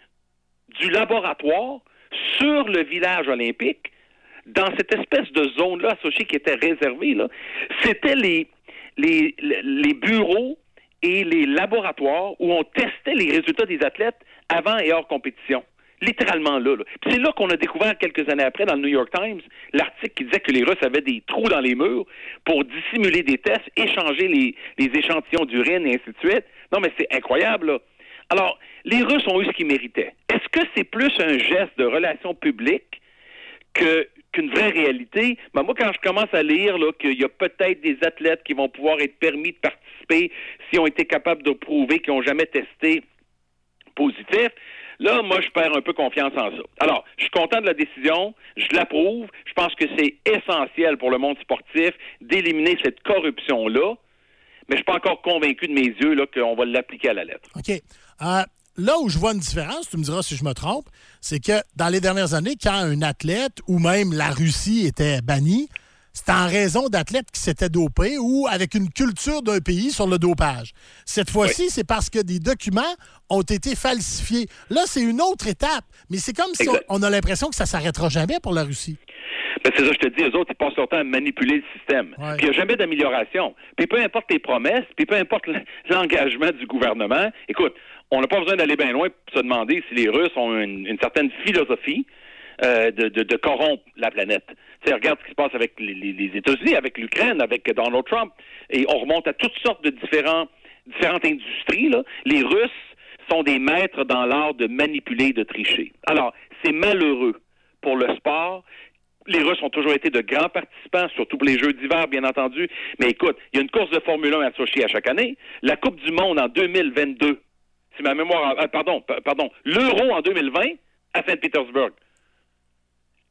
du laboratoire sur le village olympique, dans cette espèce de zone-là, à Sochi, qui était réservée, là, c'était les, les, les bureaux et les laboratoires où on testait les résultats des athlètes avant et hors compétition. Littéralement là. là. Puis c'est là qu'on a découvert quelques années après, dans le New York Times, l'article qui disait que les Russes avaient des trous dans les murs pour dissimuler des tests, échanger les, les échantillons d'urine et ainsi de suite. Non, mais c'est incroyable, là. Alors, les Russes ont eu ce qu'ils méritaient. Est-ce que c'est plus un geste de relations publiques que, qu'une vraie réalité? Ben moi, quand je commence à lire là, qu'il y a peut-être des athlètes qui vont pouvoir être permis de participer s'ils ont été capables de prouver qu'ils n'ont jamais testé positif, là, moi, je perds un peu confiance en ça. Alors, je suis content de la décision, je l'approuve, je pense que c'est essentiel pour le monde sportif d'éliminer cette corruption-là, mais je ne suis pas encore convaincu de mes yeux là, qu'on va l'appliquer à la lettre. OK. Euh, là où je vois une différence, tu me diras si je me trompe, c'est que dans les dernières années, quand un athlète ou même la Russie était bannie, c'était en raison d'athlètes qui s'étaient dopés ou avec une culture d'un pays sur le dopage. Cette fois-ci, oui. c'est parce que des documents ont été falsifiés. Là, c'est une autre étape, mais c'est comme si on, on a l'impression que ça ne s'arrêtera jamais pour la Russie. Ben c'est ça, je te dis, eux autres, ils passent leur temps à manipuler le système. Ouais. Puis il n'y a jamais d'amélioration. Puis peu importe les promesses, puis peu importe l'engagement du gouvernement, écoute, on n'a pas besoin d'aller bien loin pour se demander si les Russes ont une, une certaine philosophie euh, de, de, de corrompre la planète. T'sais, regarde ce qui se passe avec les, les, les États-Unis, avec l'Ukraine, avec Donald Trump. Et on remonte à toutes sortes de différents, différentes industries, là. Les Russes sont des maîtres dans l'art de manipuler, de tricher. Alors, c'est malheureux pour le sport. Les Russes ont toujours été de grands participants, surtout pour les Jeux d'hiver, bien entendu. Mais écoute, il y a une course de Formule un à Sochi à chaque année. La Coupe du monde en deux mille vingt-deux, si ma mémoire... Euh, pardon, p- pardon, l'Euro en deux mille vingt à Saint-Pétersbourg.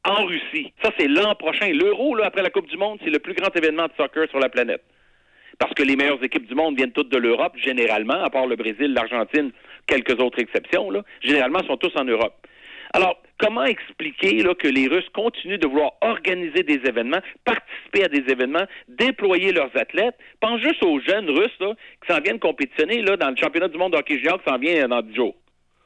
en Russie. Ça, c'est l'an prochain. L'Euro, là, après la Coupe du Monde, c'est le plus grand événement de soccer sur la planète. Parce que les meilleures équipes du monde viennent toutes de l'Europe, généralement, à part le Brésil, l'Argentine, quelques autres exceptions, là, généralement, sont tous en Europe. Alors, comment expliquer là, que les Russes continuent de vouloir organiser des événements, participer à des événements, déployer leurs athlètes? Pense juste aux jeunes Russes là, qui s'en viennent compétitionner là, dans le championnat du monde de hockey junior qui s'en vient dans dix jours.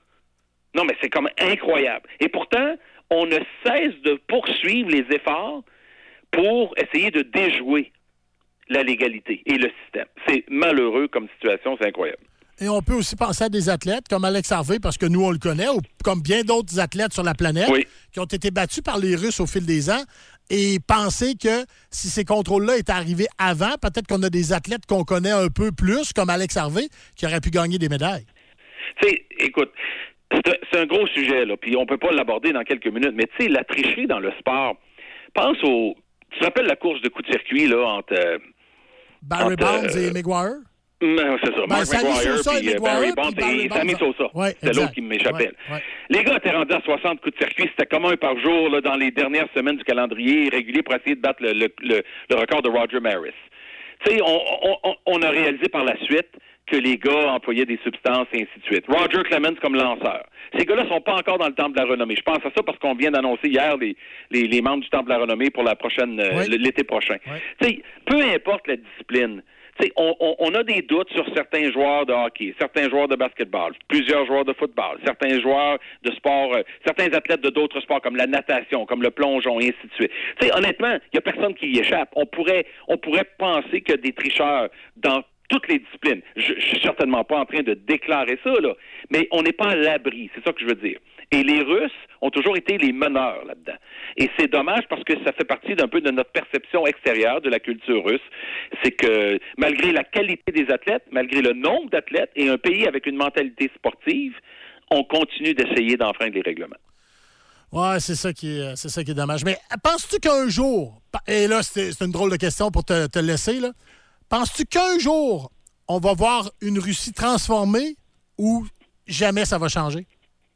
Non, mais c'est comme incroyable. Et pourtant, on ne cesse de poursuivre les efforts pour essayer de déjouer la légalité et le système. C'est malheureux comme situation, c'est incroyable. Et on peut aussi penser à des athlètes comme Alex Harvey, parce que nous, on le connaît, ou comme bien d'autres athlètes sur la planète, oui. qui ont été battus par les Russes au fil des ans, et penser que si ces contrôles-là étaient arrivés avant, peut-être qu'on a des athlètes qu'on connaît un peu plus, comme Alex Harvey, qui auraient pu gagner des médailles. Tu sais, écoute, c'est un, c'est un gros sujet, là, puis on peut pas l'aborder dans quelques minutes, mais tu sais, la tricherie dans le sport, pense au... Tu te rappelles la course de coup de circuit, là, entre... Euh, Barry entre, Bonds euh, et Maguire? Non, c'est ça. Ben, Mark McGuire, puis euh, Barry Bonds et Sammy Sosa. Ouais, c'est l'autre qui m'échappait. Ouais, ouais. Les gars étaient rendus à soixante coups de circuit. C'était comme un par jour là, dans les dernières semaines du calendrier régulier pour essayer de battre le, le, le, le record de Roger Maris. Tu sais, on, on, on a réalisé par la suite que les gars employaient des substances et ainsi de suite. Roger Clemens comme lanceur. Ces gars-là sont pas encore dans le Temple de la Renommée. Je pense à ça parce qu'on vient d'annoncer hier les, les, les membres du Temple de la Renommée pour la prochaine ouais. euh, l'été prochain. Ouais. Tu sais, peu importe la discipline, t'sais, on, on, on a des doutes sur certains joueurs de hockey, certains joueurs de basketball, plusieurs joueurs de football, certains joueurs de sport, euh, certains athlètes de d'autres sports comme la natation, comme le plongeon, et ainsi de suite. T'sais, honnêtement, il n'y a personne qui y échappe. On pourrait, on pourrait penser qu'il y a des tricheurs dans toutes les disciplines. Je ne suis certainement pas en train de déclarer ça, là, mais on n'est pas à l'abri, c'est ça que je veux dire. Et les Russes ont toujours été les meneurs là-dedans. Et c'est dommage parce que ça fait partie d'un peu de notre perception extérieure de la culture russe. C'est que malgré la qualité des athlètes, malgré le nombre d'athlètes et un pays avec une mentalité sportive, on continue d'essayer d'enfreindre les règlements. Ouais, c'est ça qui est, c'est ça qui est dommage. Mais penses-tu qu'un jour, et là c'est, c'est une drôle de question pour te, te laisser, là, penses-tu qu'un jour on va voir une Russie transformée ou jamais ça va changer?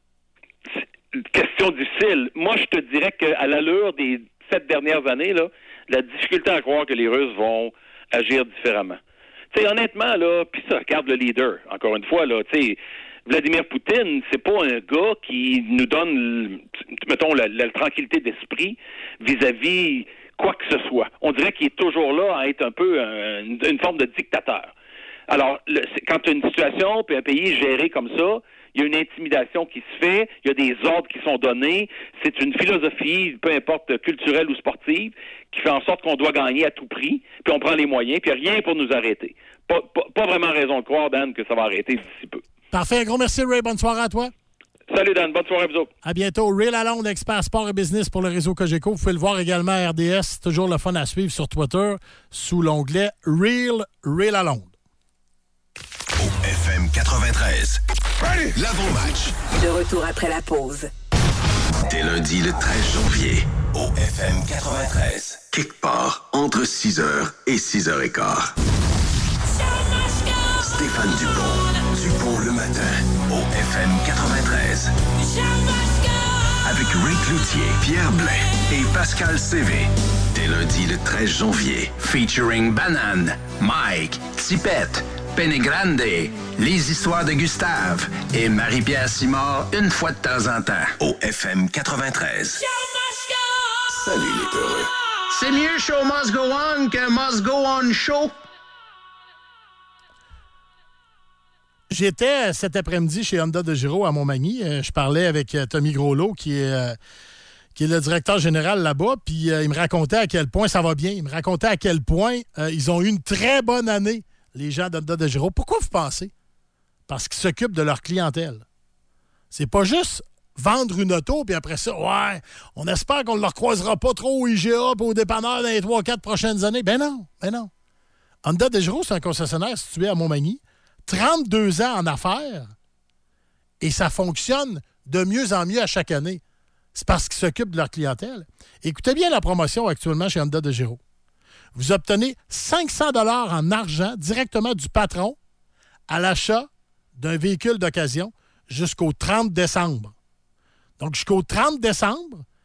Question difficile. Moi, je te dirais qu'à l'allure des sept dernières années, là, la difficulté à croire que les Russes vont agir différemment. Tu sais, honnêtement, là, puis ça, regarde le leader. Encore une fois, là, tu sais, Vladimir Poutine, c'est pas un gars qui nous donne, mettons, la, la tranquillité d'esprit vis-à-vis quoi que ce soit. On dirait qu'il est toujours là à être un peu un, une, une forme de dictateur. Alors, le, quand tu as une situation puis un pays géré comme ça, il y a une intimidation qui se fait, il y a des ordres qui sont donnés, c'est une philosophie, peu importe culturelle ou sportive, qui fait en sorte qu'on doit gagner à tout prix, puis on prend les moyens, puis rien pour nous arrêter. Pas, pas, pas vraiment raison de croire, Dan, que ça va arrêter d'ici peu. Parfait, un gros merci Ray, bonne soirée à toi. Salut Dan, bonne soirée à vous autres. À bientôt. Ray Lalonde, expert sport et business pour le réseau Cogeco. Vous pouvez le voir également à R D S, toujours le fun à suivre sur Twitter, sous l'onglet Real Ray Lalonde. Au F M quatre-vingt-treize. L'avant-match. De retour après la pause. Dès lundi le treize janvier, au F M quatre-vingt-treize. Quelque part entre six heures et six heures quinze. Stéphane Dupont. Dupont le matin, au F M quatre-vingt-treize. Avec Ray Cloutier, Pierre Blais et Pascal Cévé. Dès lundi le treize janvier. Featuring Banane, Mike, Tipette, Penegrande, les histoires de Gustave et Marie-Pierre Simard une fois de temps en temps. Au F M quatre-vingt-treize. Salut les peureux. C'est mieux Show Must Go On que Must Go On Show. J'étais cet après-midi chez Honda de Giro à Montmagny. Je parlais avec Tommy Groslot, qui est, qui est le directeur général là-bas, puis il me racontait à quel point ça va bien. Il me racontait à quel point euh, ils ont eu une très bonne année, les gens d'Honda de Giro. Pourquoi vous pensez? Parce qu'ils s'occupent de leur clientèle. C'est pas juste vendre une auto, puis après ça, ouais, on espère qu'on ne leur croisera pas trop au I G A et au dépanneur dans les trois quatre prochaines années. Ben non, ben non. Honda de Giro, c'est un concessionnaire situé à Montmagny. trente-deux ans en affaires et ça fonctionne de mieux en mieux à chaque année. C'est parce qu'ils s'occupent de leur clientèle. Écoutez bien la promotion actuellement chez Honda de Giro. Vous obtenez cinq cents dollars en argent directement du patron à l'achat d'un véhicule d'occasion jusqu'au trente décembre. Donc, jusqu'au trente décembre,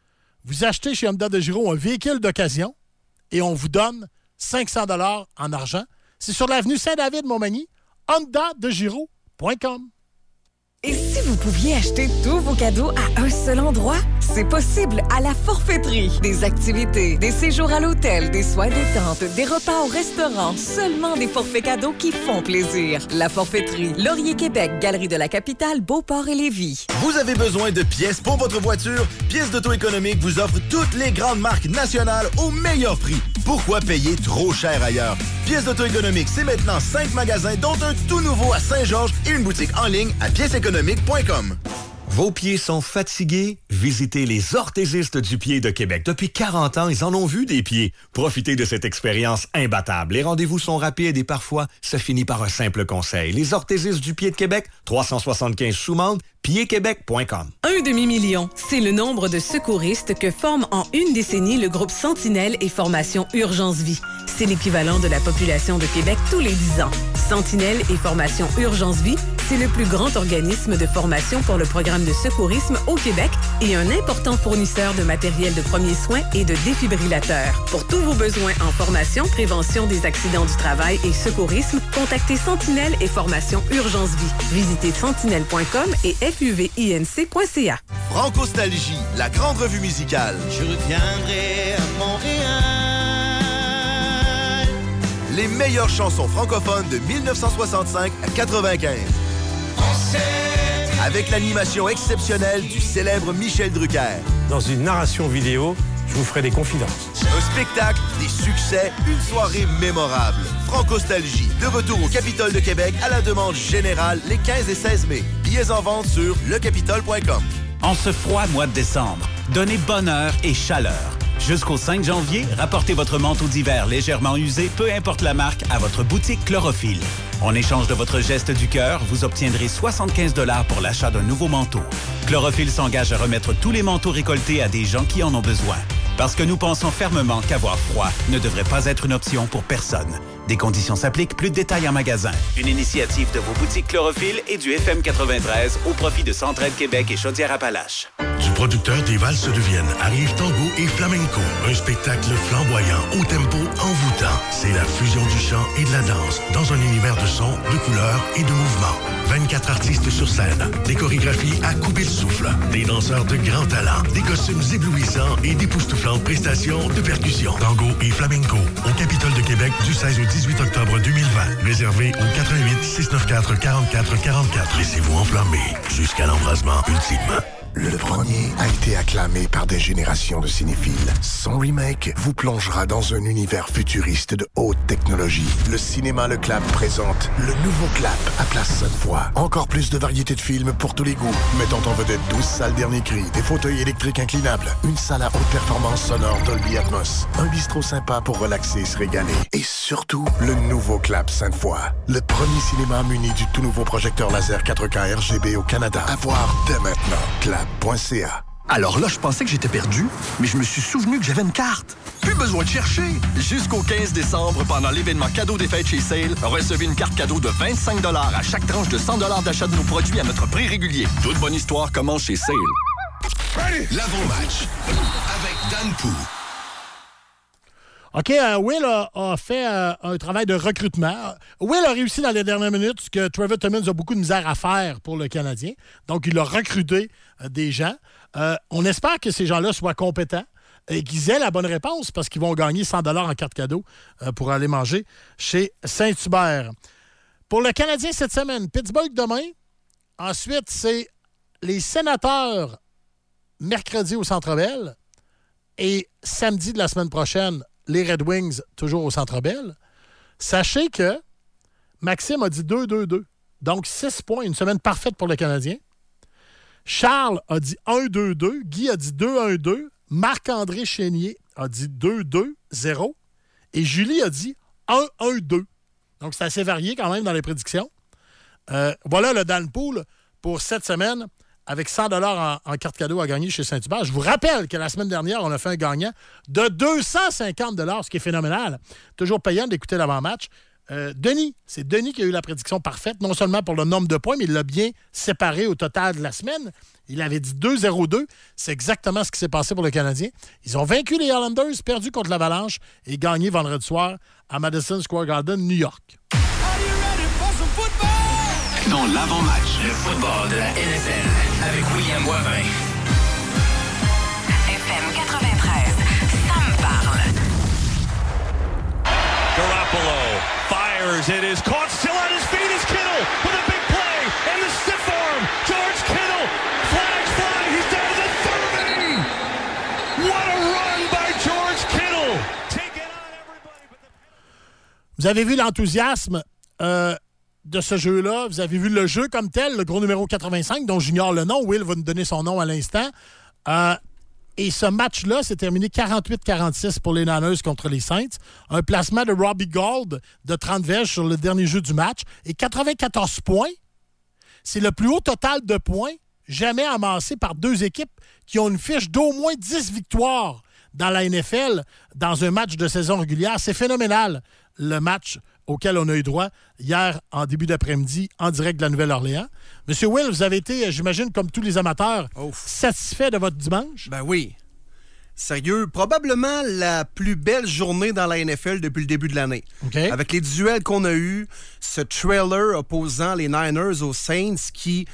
Vous achetez chez Honda de Giro un véhicule d'occasion et on vous donne cinq cents dollars en argent. C'est sur l'avenue Saint-David-Montmagny, honda de giro point com. Et si vous pouviez acheter tous vos cadeaux à un seul endroit? C'est possible à la Forfaiterie. Des activités, des séjours à l'hôtel, des soins détente, des repas au restaurant, seulement des forfaits cadeaux qui font plaisir. La Forfaiterie, Laurier-Québec, Galerie de la Capitale, Beauport et Lévis. Vous avez besoin de pièces pour votre voiture? Pièces d'Auto Économique vous offre toutes les grandes marques nationales au meilleur prix. Pourquoi payer trop cher ailleurs? Pièces d'Auto Économique, c'est maintenant cinq magasins, dont un tout nouveau à Saint-Georges et une boutique en ligne à pièces économiques point com. Vos pieds sont fatigués? Visitez les orthésistes du pied de Québec. Depuis quarante ans, ils en ont vu des pieds. Profitez de cette expérience imbattable. Les rendez-vous sont rapides et parfois, ça finit par un simple conseil. Les orthésistes du pied de Québec, trois cent soixante-quinze Soumande, pied québec point com. Un demi-million, c'est le nombre de secouristes que forme en une décennie le groupe Sentinelle et Formation Urgence Vie. C'est l'équivalent de la population de Québec tous les dix ans. Sentinelle et Formation Urgence Vie, c'est le plus grand organisme de formation pour le programme de secourisme au Québec et un important fournisseur de matériel de premiers soins et de défibrillateurs. Pour tous vos besoins en formation, prévention des accidents du travail et secourisme, contactez Sentinelle et Formation Urgence Vie. Visitez sentinelle point com et f u v i n c point c a. Francostalgie, la grande revue musicale. Je reviendrai à Montréal. Les meilleures chansons francophones de dix-neuf cent soixante-cinq à quatre-vingt-quinze. Avec l'animation exceptionnelle du célèbre Michel Drucker. Dans une narration vidéo, je vous ferai des confidences. Un spectacle, des succès, une soirée mémorable. Francostalgie, de retour au Capitole de Québec à la demande générale les quinze et seize mai. Billets en vente sur le capitole point com. En ce froid mois de décembre, donnez bonheur et chaleur. Jusqu'au cinq janvier, rapportez votre manteau d'hiver légèrement usé, peu importe la marque, à votre boutique Chlorophylle. En échange de votre geste du cœur, vous obtiendrez soixante-quinze dollars pour l'achat d'un nouveau manteau. Chlorophylle s'engage à remettre tous les manteaux récoltés à des gens qui en ont besoin. Parce que nous pensons fermement qu'avoir froid ne devrait pas être une option pour personne. Des conditions s'appliquent, plus de détails en magasin. Une initiative de vos boutiques Chlorophylle et du F M quatre-vingt-treize au profit de Centraide Québec et Chaudière-Appalaches. Du producteur des Valses de Vienne arrive Tango et Flamenco, un spectacle flamboyant, au tempo envoûtant. C'est la fusion du chant et de la danse dans un univers de sons, de couleurs et de mouvements. vingt-quatre artistes sur scène, des chorégraphies à couper le souffle, des danseurs de grand talent, des costumes éblouissants et d'époustouflantes prestations de percussion. Tango et Flamenco, au Capitole de Québec du seize au dix-huit octobre deux mille vingt. Réservé au quatre un huit, six neuf quatre, quarante-quatre quarante-quatre. Laissez-vous enflammer jusqu'à l'embrasement ultime. Le premier a été acclamé par des générations de cinéphiles. Son remake vous plongera dans un univers futuriste de haute technologie. Le cinéma Le Clap présente le nouveau Clap à Place Sainte-Foy. Encore plus de variétés de films pour tous les goûts. Mettant en vedette douze salles dernier cri, des fauteuils électriques inclinables, une salle à haute performance sonore Dolby Atmos, un bistrot sympa pour relaxer et se régaler. Et surtout, le nouveau Clap Sainte-Foy. Le premier cinéma muni du tout nouveau projecteur laser quatre K R G B au Canada. À voir dès maintenant. Clap. Alors là, je pensais que j'étais perdu, mais je me suis souvenu que j'avais une carte. Plus besoin de chercher. Jusqu'au quinze décembre, pendant l'événement cadeau des fêtes chez Sale, recevez une carte cadeau de vingt-cinq dollars à chaque tranche de cent dollars d'achat de nos produits à notre prix régulier. Toute bonne histoire commence chez Sale. L'avant-match avec Dan Pou. OK, euh, Will a, a fait euh, un travail de recrutement. Will a réussi dans les dernières minutes ce que Trevor Timmins a beaucoup de misère à faire pour le Canadien. Donc, il a recruté euh, des gens. Euh, on espère que ces gens-là soient compétents et qu'ils aient la bonne réponse parce qu'ils vont gagner cent dollars en carte cadeau euh, pour aller manger chez Saint-Hubert. Pour le Canadien cette semaine, Pittsburgh demain. Ensuite, c'est les Sénateurs mercredi au Centre Bell. Et samedi de la semaine prochaine, les Red Wings, toujours au Centre Bell. Sachez que Maxime a dit deux deux deux. Donc, six points, une semaine parfaite pour le Canadien. Charles a dit un deux deux. Guy a dit deux un deux. Marc-André Chénier a dit deux deux zéro. Et Julie a dit un un deux. Donc, c'est assez varié quand même dans les prédictions. Euh, voilà le Dan Pool pour cette semaine avec cent dollars en, en carte cadeau à gagner chez Saint-Hubert. Je vous rappelle que la semaine dernière, on a fait un gagnant de deux cent cinquante dollars, ce qui est phénoménal. Toujours payant d'écouter l'avant-match. Euh, Denis, c'est Denis qui a eu la prédiction parfaite, non seulement pour le nombre de points, mais il l'a bien séparé au total de la semaine. Il avait dit deux zéro deux. C'est exactement ce qui s'est passé pour le Canadien. Ils ont vaincu les Islanders, perdu contre l'Avalanche et gagné vendredi soir à Madison Square Garden, New York. Dans l'avant-match, le football de la N F L avec William Boivin. F M quatre-vingt-treize, ça me parle. Garoppolo fires, it is caught, still on his feet is Kittle with a big play, and the stiff arm, George Kittle, flags fly, he's down to the thirty! What a run by George Kittle! Take it on everybody! Vous avez vu l'enthousiasme euh, de ce jeu-là, vous avez vu le jeu comme tel, le gros numéro quatre-vingt-cinq, dont j'ignore le nom, Will va nous donner son nom à l'instant. Euh, Et ce match-là s'est terminé quarante-huit à quarante-six pour les Niners contre les Saints. Un placement de Robbie Gould de trente verges sur le dernier jeu du match. Et quatre-vingt-quatorze points, c'est le plus haut total de points jamais amassé par deux équipes qui ont une fiche d'au moins dix victoires dans la N F L dans un match de saison régulière. C'est phénoménal, le match auquel on a eu droit hier en début d'après-midi en direct de la Nouvelle-Orléans. Monsieur Will, vous avez été, j'imagine, comme tous les amateurs, Ouf. satisfait de votre dimanche? Ben oui. Sérieux, probablement la plus belle journée dans la N F L depuis le début de l'année. Okay. Avec les duels qu'on a eus, ce trailer opposant les Niners aux Saints qui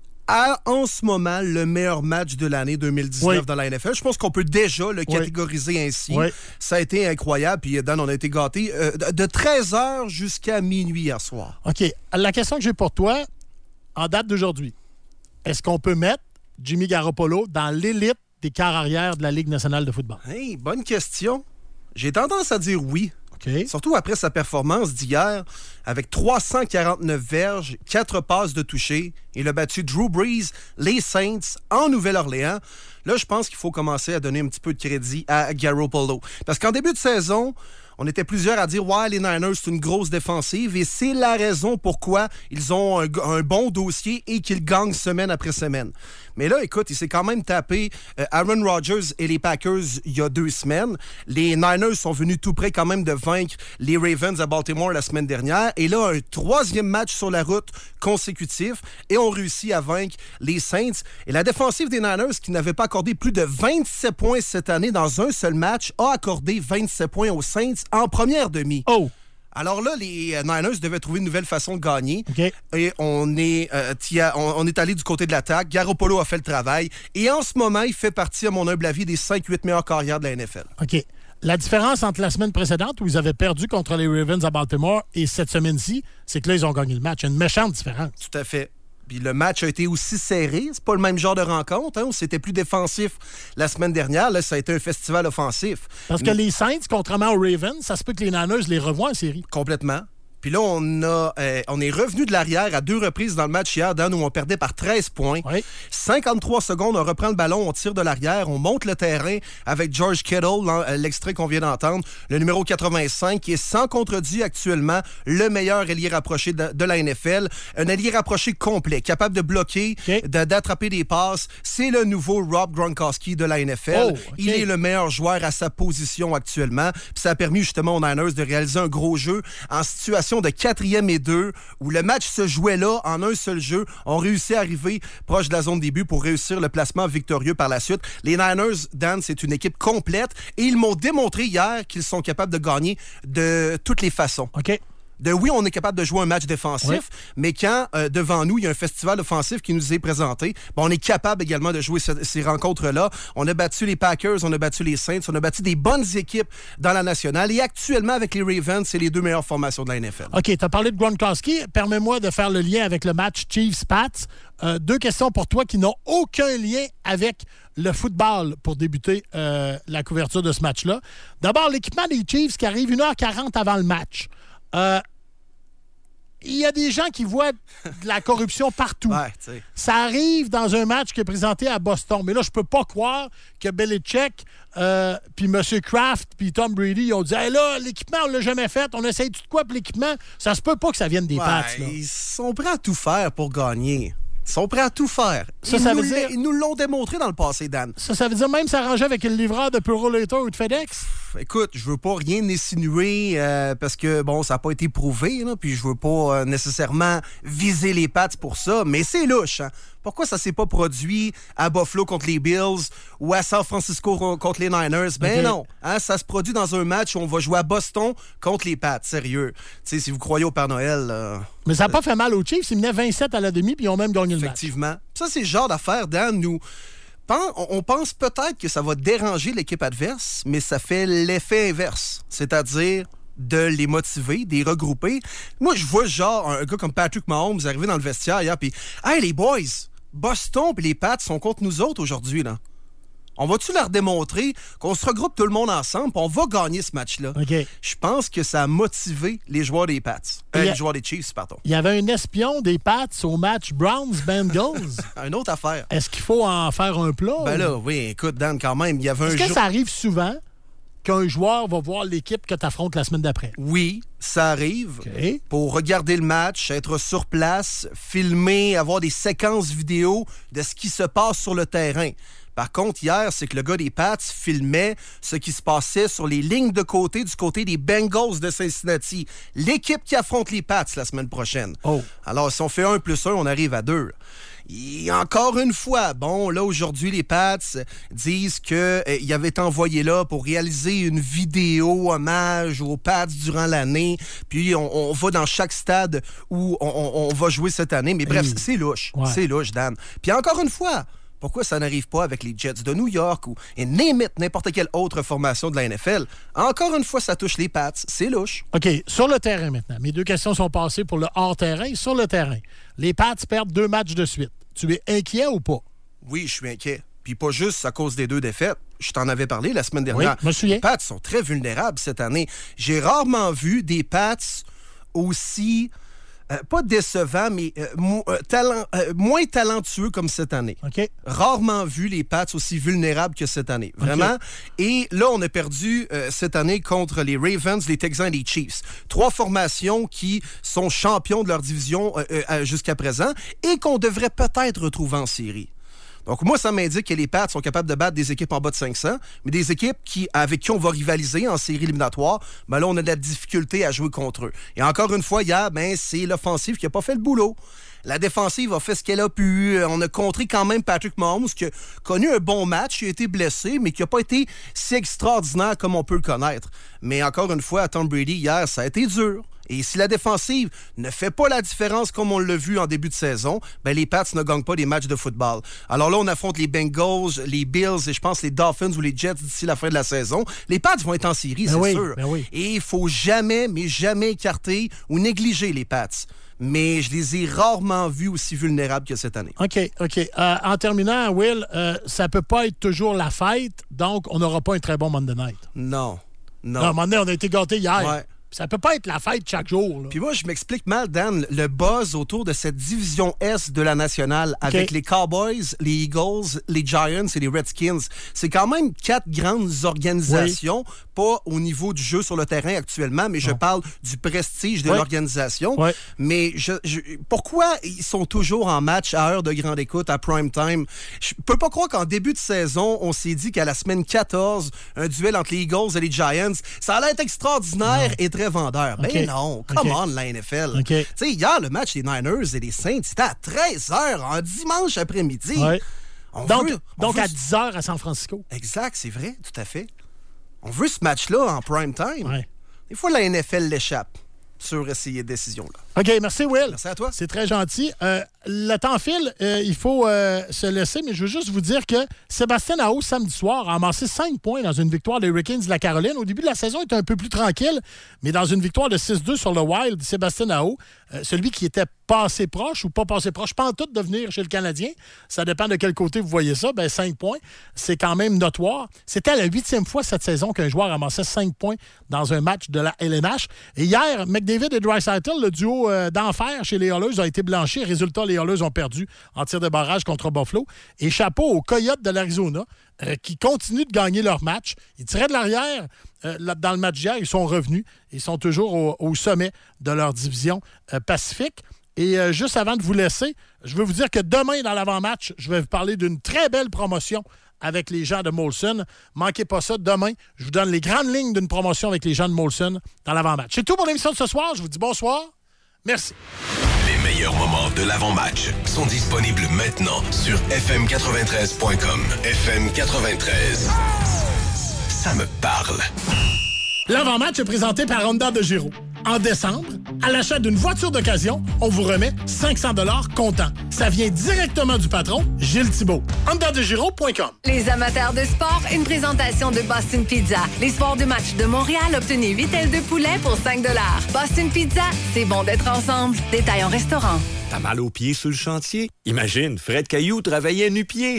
a en ce moment le meilleur match de l'année deux mille dix-neuf oui. dans la N F L. Je pense qu'on peut déjà le catégoriser oui. ainsi. Oui. Ça a été incroyable. Puis, Dan, on a été gâtés euh, de treize heures jusqu'à minuit hier soir. OK. La question que j'ai pour toi, en date d'aujourd'hui, est-ce qu'on peut mettre Jimmy Garoppolo dans l'élite des quarts arrière de la Ligue nationale de football? Hey, bonne question. J'ai tendance à dire oui. Okay. Surtout après sa performance d'hier, avec trois cent quarante-neuf verges, quatre passes de toucher. Il a battu Drew Brees, les Saints, en Nouvelle-Orléans. Là, je pense qu'il faut commencer à donner un petit peu de crédit à Garoppolo. Parce qu'en début de saison, on était plusieurs à dire « Ouais, les Niners, c'est une grosse défensive » et c'est la raison pourquoi ils ont un, un bon dossier et qu'ils gagnent semaine après semaine. Mais là, écoute, il s'est quand même tapé euh, Aaron Rodgers et les Packers il y a deux semaines. Les Niners sont venus tout près quand même de vaincre les Ravens à Baltimore la semaine dernière. Et là, un troisième match sur la route consécutif et on réussit à vaincre les Saints. Et la défensive des Niners, qui n'avait pas accordé plus de vingt-sept points cette année dans un seul match, a accordé vingt-sept points aux Saints en première demi. Oh! Alors là, les Niners devaient trouver une nouvelle façon de gagner. Okay. Et on est, euh, tia, on, on est allé du côté de l'attaque. Garoppolo a fait le travail. Et en ce moment, il fait partie, à mon humble avis, des cinq huit meilleures carrières de la N F L. OK. La différence entre la semaine précédente, où ils avaient perdu contre les Ravens à Baltimore, et cette semaine-ci, c'est que là, ils ont gagné le match. Il y a une méchante différence. Tout à fait. Puis le match a été aussi serré. C'est pas le même genre de rencontre. Hein, où c'était plus défensif la semaine dernière. Là, ça a été un festival offensif. Parce que Mais... les Saints, contrairement aux Ravens, ça se peut que les Niners les revoient en série. Complètement. Puis là, on, a, euh, on est revenu de l'arrière à deux reprises dans le match hier, Dan, où on perdait par treize points. Oui. cinquante-trois secondes, on reprend le ballon, on tire de l'arrière, on monte le terrain avec George Kittle, l'extrait qu'on vient d'entendre, le numéro quatre-vingt-cinq, qui est sans contredit actuellement le meilleur ailier rapproché de, de la N F L. Un ailier rapproché complet, capable de bloquer, okay. de, d'attraper des passes. C'est le nouveau Rob Gronkowski de la N F L. Oh, okay. Il est le meilleur joueur à sa position actuellement. Puis ça a permis justement aux Niners de réaliser un gros jeu en situation de quatrième et deux, où le match se jouait là, en un seul jeu. On réussit à arriver proche de la zone début pour réussir le placement victorieux par la suite. Les Niners, Dan, c'est une équipe complète et ils m'ont démontré hier qu'ils sont capables de gagner de toutes les façons. OK. De oui, on est capable de jouer un match défensif, oui. mais quand euh, devant nous, il y a un festival offensif qui nous est présenté, ben, on est capable également de jouer ce, ces rencontres-là. On a battu les Packers, on a battu les Saints, on a battu des bonnes équipes dans la nationale. Et actuellement, avec les Ravens, c'est les deux meilleures formations de la N F L. OK, tu as parlé de Gronkowski. Permets-moi de faire le lien avec le match Chiefs-Pats. Euh, deux questions pour toi qui n'ont aucun lien avec le football pour débuter euh, la couverture de ce match-là. D'abord, l'équipement des Chiefs qui arrive une heure quarante avant le match. Euh, il y a des gens qui voient de la corruption partout. Ouais, ça arrive dans un match qui est présenté à Boston. Mais là, je peux pas croire que Belichick, euh, puis M. Kraft, puis Tom Brady, ils ont dit hey, « là, l'équipement, on l'a jamais fait. On essaye tout de quoi pour l'équipement? » Ça se peut pas que ça vienne des ouais, Pats. Là. Ils sont prêts à tout faire pour gagner. Ils sont prêts à tout faire. Ça, ils, ça nous veut dire... ils nous l'ont démontré dans le passé, Dan. Ça, ça veut dire même s'arranger avec le livreur de Puro Later ou de FedEx? Pff, écoute, je veux pas rien insinuer euh, parce que, bon, ça n'a pas été prouvé, là, puis je veux pas euh, nécessairement viser les Pats pour ça, mais c'est louche, hein? Pourquoi ça s'est pas produit à Buffalo contre les Bills ou à San Francisco contre les Niners? Ben okay. non. Hein, ça se produit dans un match où on va jouer à Boston contre les Pats. Sérieux. T'sais, si vous croyez au Père Noël... Euh, Mais ça n'a pas fait mal aux Chiefs. Ils menaient vingt-sept à la demi puis ils ont même gagné le match. Effectivement. Ça, c'est le genre d'affaire, Dan, nous... On pense peut-être que ça va déranger l'équipe adverse, mais ça fait l'effet inverse. C'est-à-dire... de les motiver, de les regrouper. Moi, je vois genre un gars comme Patrick Mahomes arriver dans le vestiaire hier, puis « Hey, les boys, Boston et les Pats sont contre nous autres aujourd'hui, là. On va-tu leur démontrer qu'on se regroupe tout le monde ensemble et on va gagner ce match-là? Okay. Je pense que ça a motivé les joueurs des Pats. Euh, a... Les joueurs des Chiefs, pardon. Il y avait un espion des Pats au match Browns-Bengals. Une autre affaire. Est-ce qu'il faut en faire un plat? Ben ou... là, oui, écoute, Dan, quand même, il y avait Est-ce un... que jour... ça arrive souvent qu'un joueur va voir l'équipe que tu affrontes la semaine d'après? Oui, ça arrive. Okay. Pour regarder le match, être sur place, filmer, avoir des séquences vidéo de ce qui se passe sur le terrain. Par contre, hier, c'est que le gars des Pats filmait ce qui se passait sur les lignes de côté du côté des Bengals de Cincinnati. L'équipe qui affronte les Pats la semaine prochaine. Oh. Alors, si on fait un plus un, on arrive à deux. Et encore une fois, bon, là, aujourd'hui, les Pats disent qu'il euh, avait été envoyé là pour réaliser une vidéo hommage aux Pats durant l'année. Puis, on, on va dans chaque stade où on, on, on va jouer cette année. Mais bref, mmh. c'est louche. Ouais. C'est louche, Dan. Puis, encore une fois, pourquoi ça n'arrive pas avec les Jets de New York ou et n'importe quelle autre formation de la N F L? Encore une fois, ça touche les Pats. C'est louche. OK. Sur le terrain maintenant. Mes deux questions sont passées pour le hors-terrain. Sur le terrain, les Pats perdent deux matchs de suite. Tu es inquiet ou pas? Oui, je suis inquiet. Puis pas juste à cause des deux défaites. Je t'en avais parlé la semaine dernière. Oui, je me souviens. Les Pats sont très vulnérables cette année. J'ai rarement vu des Pats aussi... Euh, pas décevant, mais euh, mo- euh, talent, euh, moins talentueux comme cette année. Okay. Rarement vu les Pats aussi vulnérables que cette année. Vraiment. Okay. Et là, on a perdu euh, cette année contre les Ravens, les Texans et les Chiefs. Trois formations qui sont champions de leur division euh, euh, jusqu'à présent et qu'on devrait peut-être retrouver en série. Donc, moi, ça m'indique que les Pats sont capables de battre des équipes en bas de cinq cents, mais des équipes qui, avec qui on va rivaliser en série éliminatoire, ben là, on a de la difficulté à jouer contre eux. Et encore une fois, hier, ben, c'est l'offensive qui n'a pas fait le boulot. La défensive a fait ce qu'elle a pu. On a contré quand même Patrick Mahomes, qui a connu un bon match, qui a été blessé, mais qui n'a pas été si extraordinaire comme on peut le connaître. Mais encore une fois, à Tom Brady, hier, ça a été dur. Et si la défensive ne fait pas la différence comme on l'a vu en début de saison, ben les Pats ne gagnent pas des matchs de football. Alors là, on affronte les Bengals, les Bills et je pense les Dolphins ou les Jets d'ici la fin de la saison. Les Pats vont être en série, ben c'est oui, sûr. Ben oui. Et il faut jamais, mais jamais écarter ou négliger les Pats. Mais je les ai rarement vus aussi vulnérables que cette année. OK, OK. Euh, en terminant, Will, euh, ça peut pas être toujours la fête, donc on n'aura pas un très bon Monday Night. Non, non. Non, Monday, on a été gâtés hier. Ouais. Ça peut pas être la fête chaque jour. Là. Puis moi, je m'explique mal, Dan, le buzz autour de cette division S de la nationale okay. avec les Cowboys, les Eagles, les Giants et les Redskins. C'est quand même quatre grandes organisations, oui. pas au niveau du jeu sur le terrain actuellement, mais non. je parle du prestige de oui. l'organisation. Oui. Mais je, je, pourquoi ils sont toujours en match à heure de grande écoute, à prime time? Je peux pas croire qu'en début de saison, on s'est dit qu'à la semaine quatorze, un duel entre les Eagles et les Giants, ça allait être extraordinaire non. et très vendeur. Ben okay. non, come okay. on, la N F L. Okay. Tu sais, hier, le match des Niners et des Saints, c'était à treize heures, en dimanche après-midi. Ouais. On donc, veut, on donc veut... à dix heures à San Francisco. Exact, c'est vrai, tout à fait. On veut ce match-là en prime time. Ouais. Des fois, la N F L l'échappe sur ces décisions-là. OK, merci, Will. Merci à toi. C'est très gentil. Euh, le temps file, euh, il faut euh, se laisser, mais je veux juste vous dire que Sébastien Aho, samedi soir, a amassé cinq points dans une victoire des Hurricanes de la Caroline. Au début de la saison, il était un peu plus tranquille, mais dans une victoire de six deux sur le Wild, Sébastien Aho, euh, celui qui était passé proche ou pas passé proche, pas en tout de venir chez le Canadien, ça dépend de quel côté vous voyez ça, ben cinq points, c'est quand même notoire. C'était la huitième fois cette saison qu'un joueur amassait cinq points dans un match de la L N H. Et hier, McDavid et Draisaitl, le duo euh, d'enfer chez les Oilers, a été blanchi. Résultat, les Oilers ont perdu en tir de barrage contre Buffalo. Et chapeau aux Coyotes de l'Arizona, euh, qui continuent de gagner leur match. Ils tiraient de l'arrière euh, là, dans le match d'hier. Ils sont revenus. Ils sont toujours au, au sommet de leur division euh, Pacifique. Et euh, juste avant de vous laisser, je veux vous dire que demain, dans l'avant-match, je vais vous parler d'une très belle promotion avec les gens de Molson. Manquez pas ça. Demain, je vous donne les grandes lignes d'une promotion avec les gens de Molson dans l'avant-match. C'est tout pour l'émission de ce soir. Je vous dis bonsoir. Merci. Les meilleurs moments de l'avant-match sont disponibles maintenant sur F M quatre-vingt-treize point com. F M quatre-vingt-treize. Ça me parle. L'avant-match est présenté par Honda de Giro. En décembre, à l'achat d'une voiture d'occasion, on vous remet cinq cents dollars comptant. Ça vient directement du patron, Gilles Thibault. honda de giro point com. Les amateurs de sport, une présentation de Boston Pizza. Les sports de match de Montréal, obtenez huit ailes de poulet pour cinq dollars. Boston Pizza, c'est bon d'être ensemble. Détail en restaurant. T'as mal aux pieds sur le chantier? Imagine, Fred Caillou travaillait nu-pied.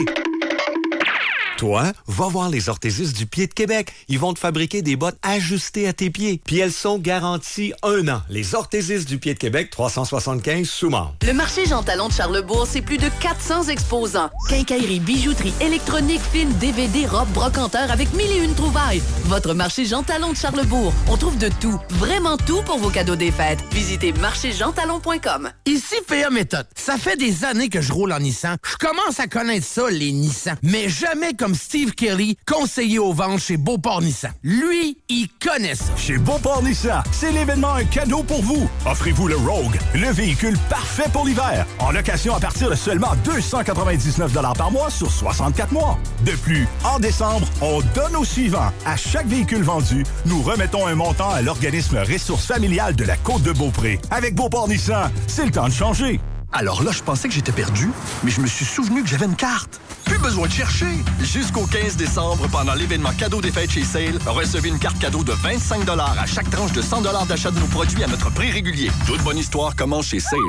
Toi, va voir les orthésistes du pied de Québec. Ils vont te fabriquer des bottes ajustées à tes pieds. Puis elles sont garanties un an. Les orthésistes du pied de Québec, trois cent soixante-quinze Soumare. Le marché Jean Talon de Charlebourg, c'est plus de quatre cents exposants. Quincaillerie, bijouterie, électronique, films, D V D, robes, brocanteurs avec mille et une trouvailles. Votre marché Jean Talon de Charlebourg. On trouve de tout, vraiment tout pour vos cadeaux des fêtes. Visitez marché jean talon point com. Ici P A Méthode. Ça fait des années que je roule en Nissan. Je commence à connaître ça, les Nissan. Mais jamais comme Steve Kelly, conseiller aux ventes chez Beauport Nissan. Lui, il connaît ça. Chez Beauport Nissan, c'est l'événement Un cadeau pour vous. Offrez-vous le Rogue, le véhicule parfait pour l'hiver. En location à partir de seulement deux cent quatre-vingt-dix-neuf dollars par mois sur soixante-quatre mois. De plus, en décembre, on donne au suivant. À chaque véhicule vendu, nous remettons un montant à l'organisme Ressources familiales de la Côte-de-Beaupré. Avec Beauport Nissan, c'est le temps de changer. Alors là, je pensais que j'étais perdu, mais je me suis souvenu que j'avais une carte. Plus besoin de chercher! Jusqu'au quinze décembre, pendant l'événement cadeau des fêtes chez Sale, recevez une carte cadeau de vingt-cinq dollars à chaque tranche de cent dollars d'achat de nos produits à notre prix régulier. Toute bonne histoire commence chez Sale.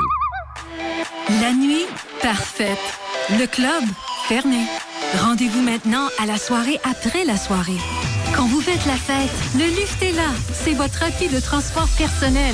La nuit, parfaite. Le club, fermé. Rendez-vous maintenant à la soirée après la soirée. Quand vous faites la fête, le lift est là. C'est votre appui de transport personnel.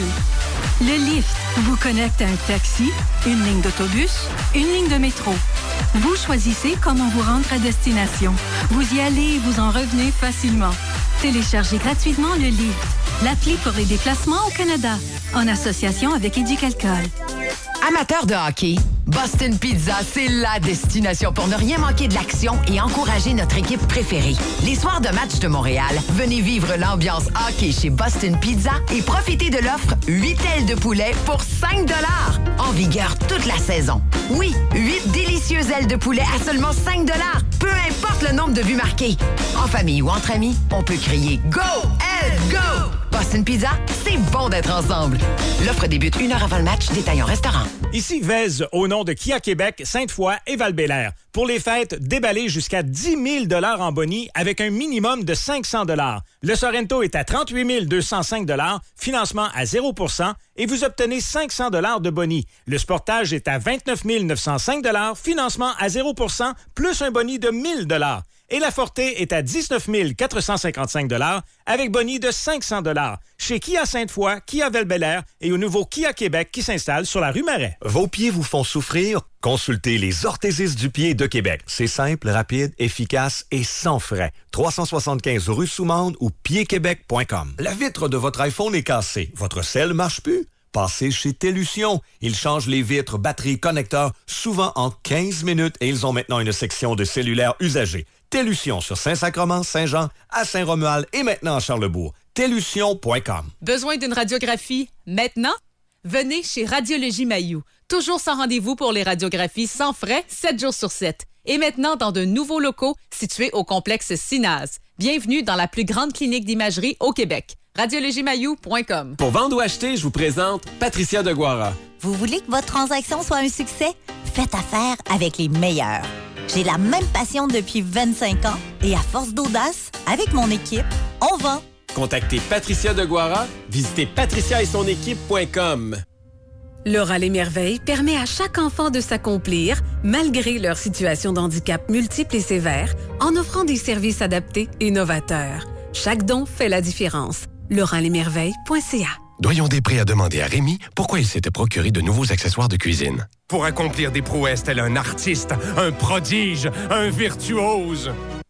Le lift vous connecte à un taxi, une ligne d'autobus, une ligne de métro. Vous choisissez comment vous rendre à destination. Vous y allez et vous en revenez facilement. Téléchargez gratuitement le lift, l'appli pour les déplacements au Canada, en association avec Éducalcool. Amateurs de hockey, Boston Pizza, c'est la destination pour ne rien manquer de l'action et encourager notre équipe préférée. Les soirs de match de Montréal, venez vivre l'ambiance hockey chez Boston Pizza et profitez de l'offre huit ailes de poulet pour cinq dollars. En vigueur toute la saison. Oui, huit délicieuses ailes de poulet à seulement cinq dollars. Peu importe le nombre de buts marqués. En famille ou entre amis, on peut crier « Go! Ailes, go! » Boston Pizza, c'est bon d'être ensemble. L'offre débute une heure avant le match, détail en restaurant. Ici Vez, au nom de Kia Québec, Sainte-Foy et Val-Bélair. Pour les fêtes, déballez jusqu'à dix mille dollars en boni avec un minimum de cinq cents dollars. Le Sorento est à trente-huit mille deux cent cinq dollars, financement à zéro pour cent et vous obtenez cinq cents dollars de boni. Le Sportage est à vingt-neuf mille neuf cent cinq dollars, financement à zéro pour cent plus un boni de mille dollars. Et la Forte est à dix-neuf mille quatre cent cinquante-cinq dollars avec boni de cinq cents dollars. Chez Kia Sainte-Foy, Kia Val-Bélair et au nouveau Kia Québec qui s'installe sur la rue Marais. Vos pieds vous font souffrir? Consultez les orthésistes du pied de Québec. C'est simple, rapide, efficace et sans frais. trois cent soixante-quinze rue Soumande ou pied québec point com. La vitre de votre iPhone est cassée. Votre sel marche plus? Passez chez Télution. Ils changent les vitres, batteries, connecteurs, souvent en quinze minutes et ils ont maintenant une section de cellulaires usagés. Télution sur Saint-Sacrement, Saint-Jean, à Saint-Romuald et maintenant à Charlebourg. Télution point com. Besoin d'une radiographie maintenant? Venez chez Radiologie Mailloux. Toujours sans rendez-vous pour les radiographies sans frais, sept jours sur sept. Et maintenant dans de nouveaux locaux situés au complexe Sinaz. Bienvenue dans la plus grande clinique d'imagerie au Québec. radiologie mailloux point com. Pour vendre ou acheter, je vous présente Patricia Deguara. Vous voulez que votre transaction soit un succès? Faites affaire avec les meilleurs. J'ai la même passion depuis vingt-cinq ans et à force d'audace, avec mon équipe, on vend. Contactez Patricia Deguara, visitez patricia et son équipe point com. Laura les Merveilles permet à chaque enfant de s'accomplir, malgré leur situation de handicap multiple et sévère, en offrant des services adaptés et novateurs. Chaque don fait la différence. laura les merveilles point c a. Doyon Després a demandé à Rémi pourquoi il s'était procuré de nouveaux accessoires de cuisine. Pour accomplir des prouesses tel un artiste, un prodige, un virtuose.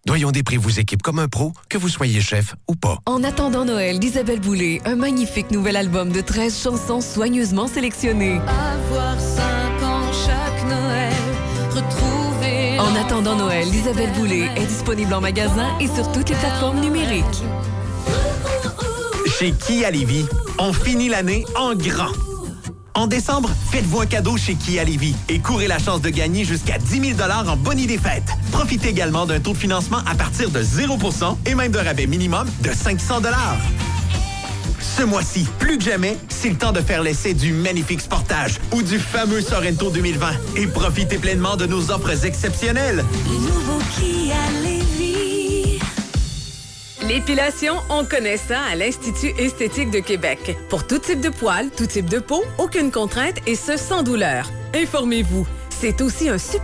Doyon des Prix vous équipe comme un pro, que vous soyez chef ou pas. En attendant Noël d'Isabelle Boulay, un magnifique nouvel album de treize chansons soigneusement sélectionnées. Avoir cinq ans chaque Noël, retrouver... En attendant Noël d'Isabelle Boulay est disponible en magasin et sur toutes les plateformes numériques. Chez Kia Lévis, on finit l'année en grand. En décembre, faites-vous un cadeau chez Kia Lévis et courez la chance de gagner jusqu'à dix mille dollars en boni des fêtes. Profitez également d'un taux de financement à partir de zéro pour cent et même d'un rabais minimum de cinq cents dollars. Ce mois-ci, plus que jamais, c'est le temps de faire l'essai du magnifique Sportage ou du fameux Sorento deux mille vingt et profitez pleinement de nos offres exceptionnelles. Les nouveaux Kia Lévis. L'épilation, on connaît ça à l'Institut esthétique de Québec. Pour tout type de poils, tout type de peau, aucune contrainte et ce sans douleur. Informez-vous, c'est aussi un super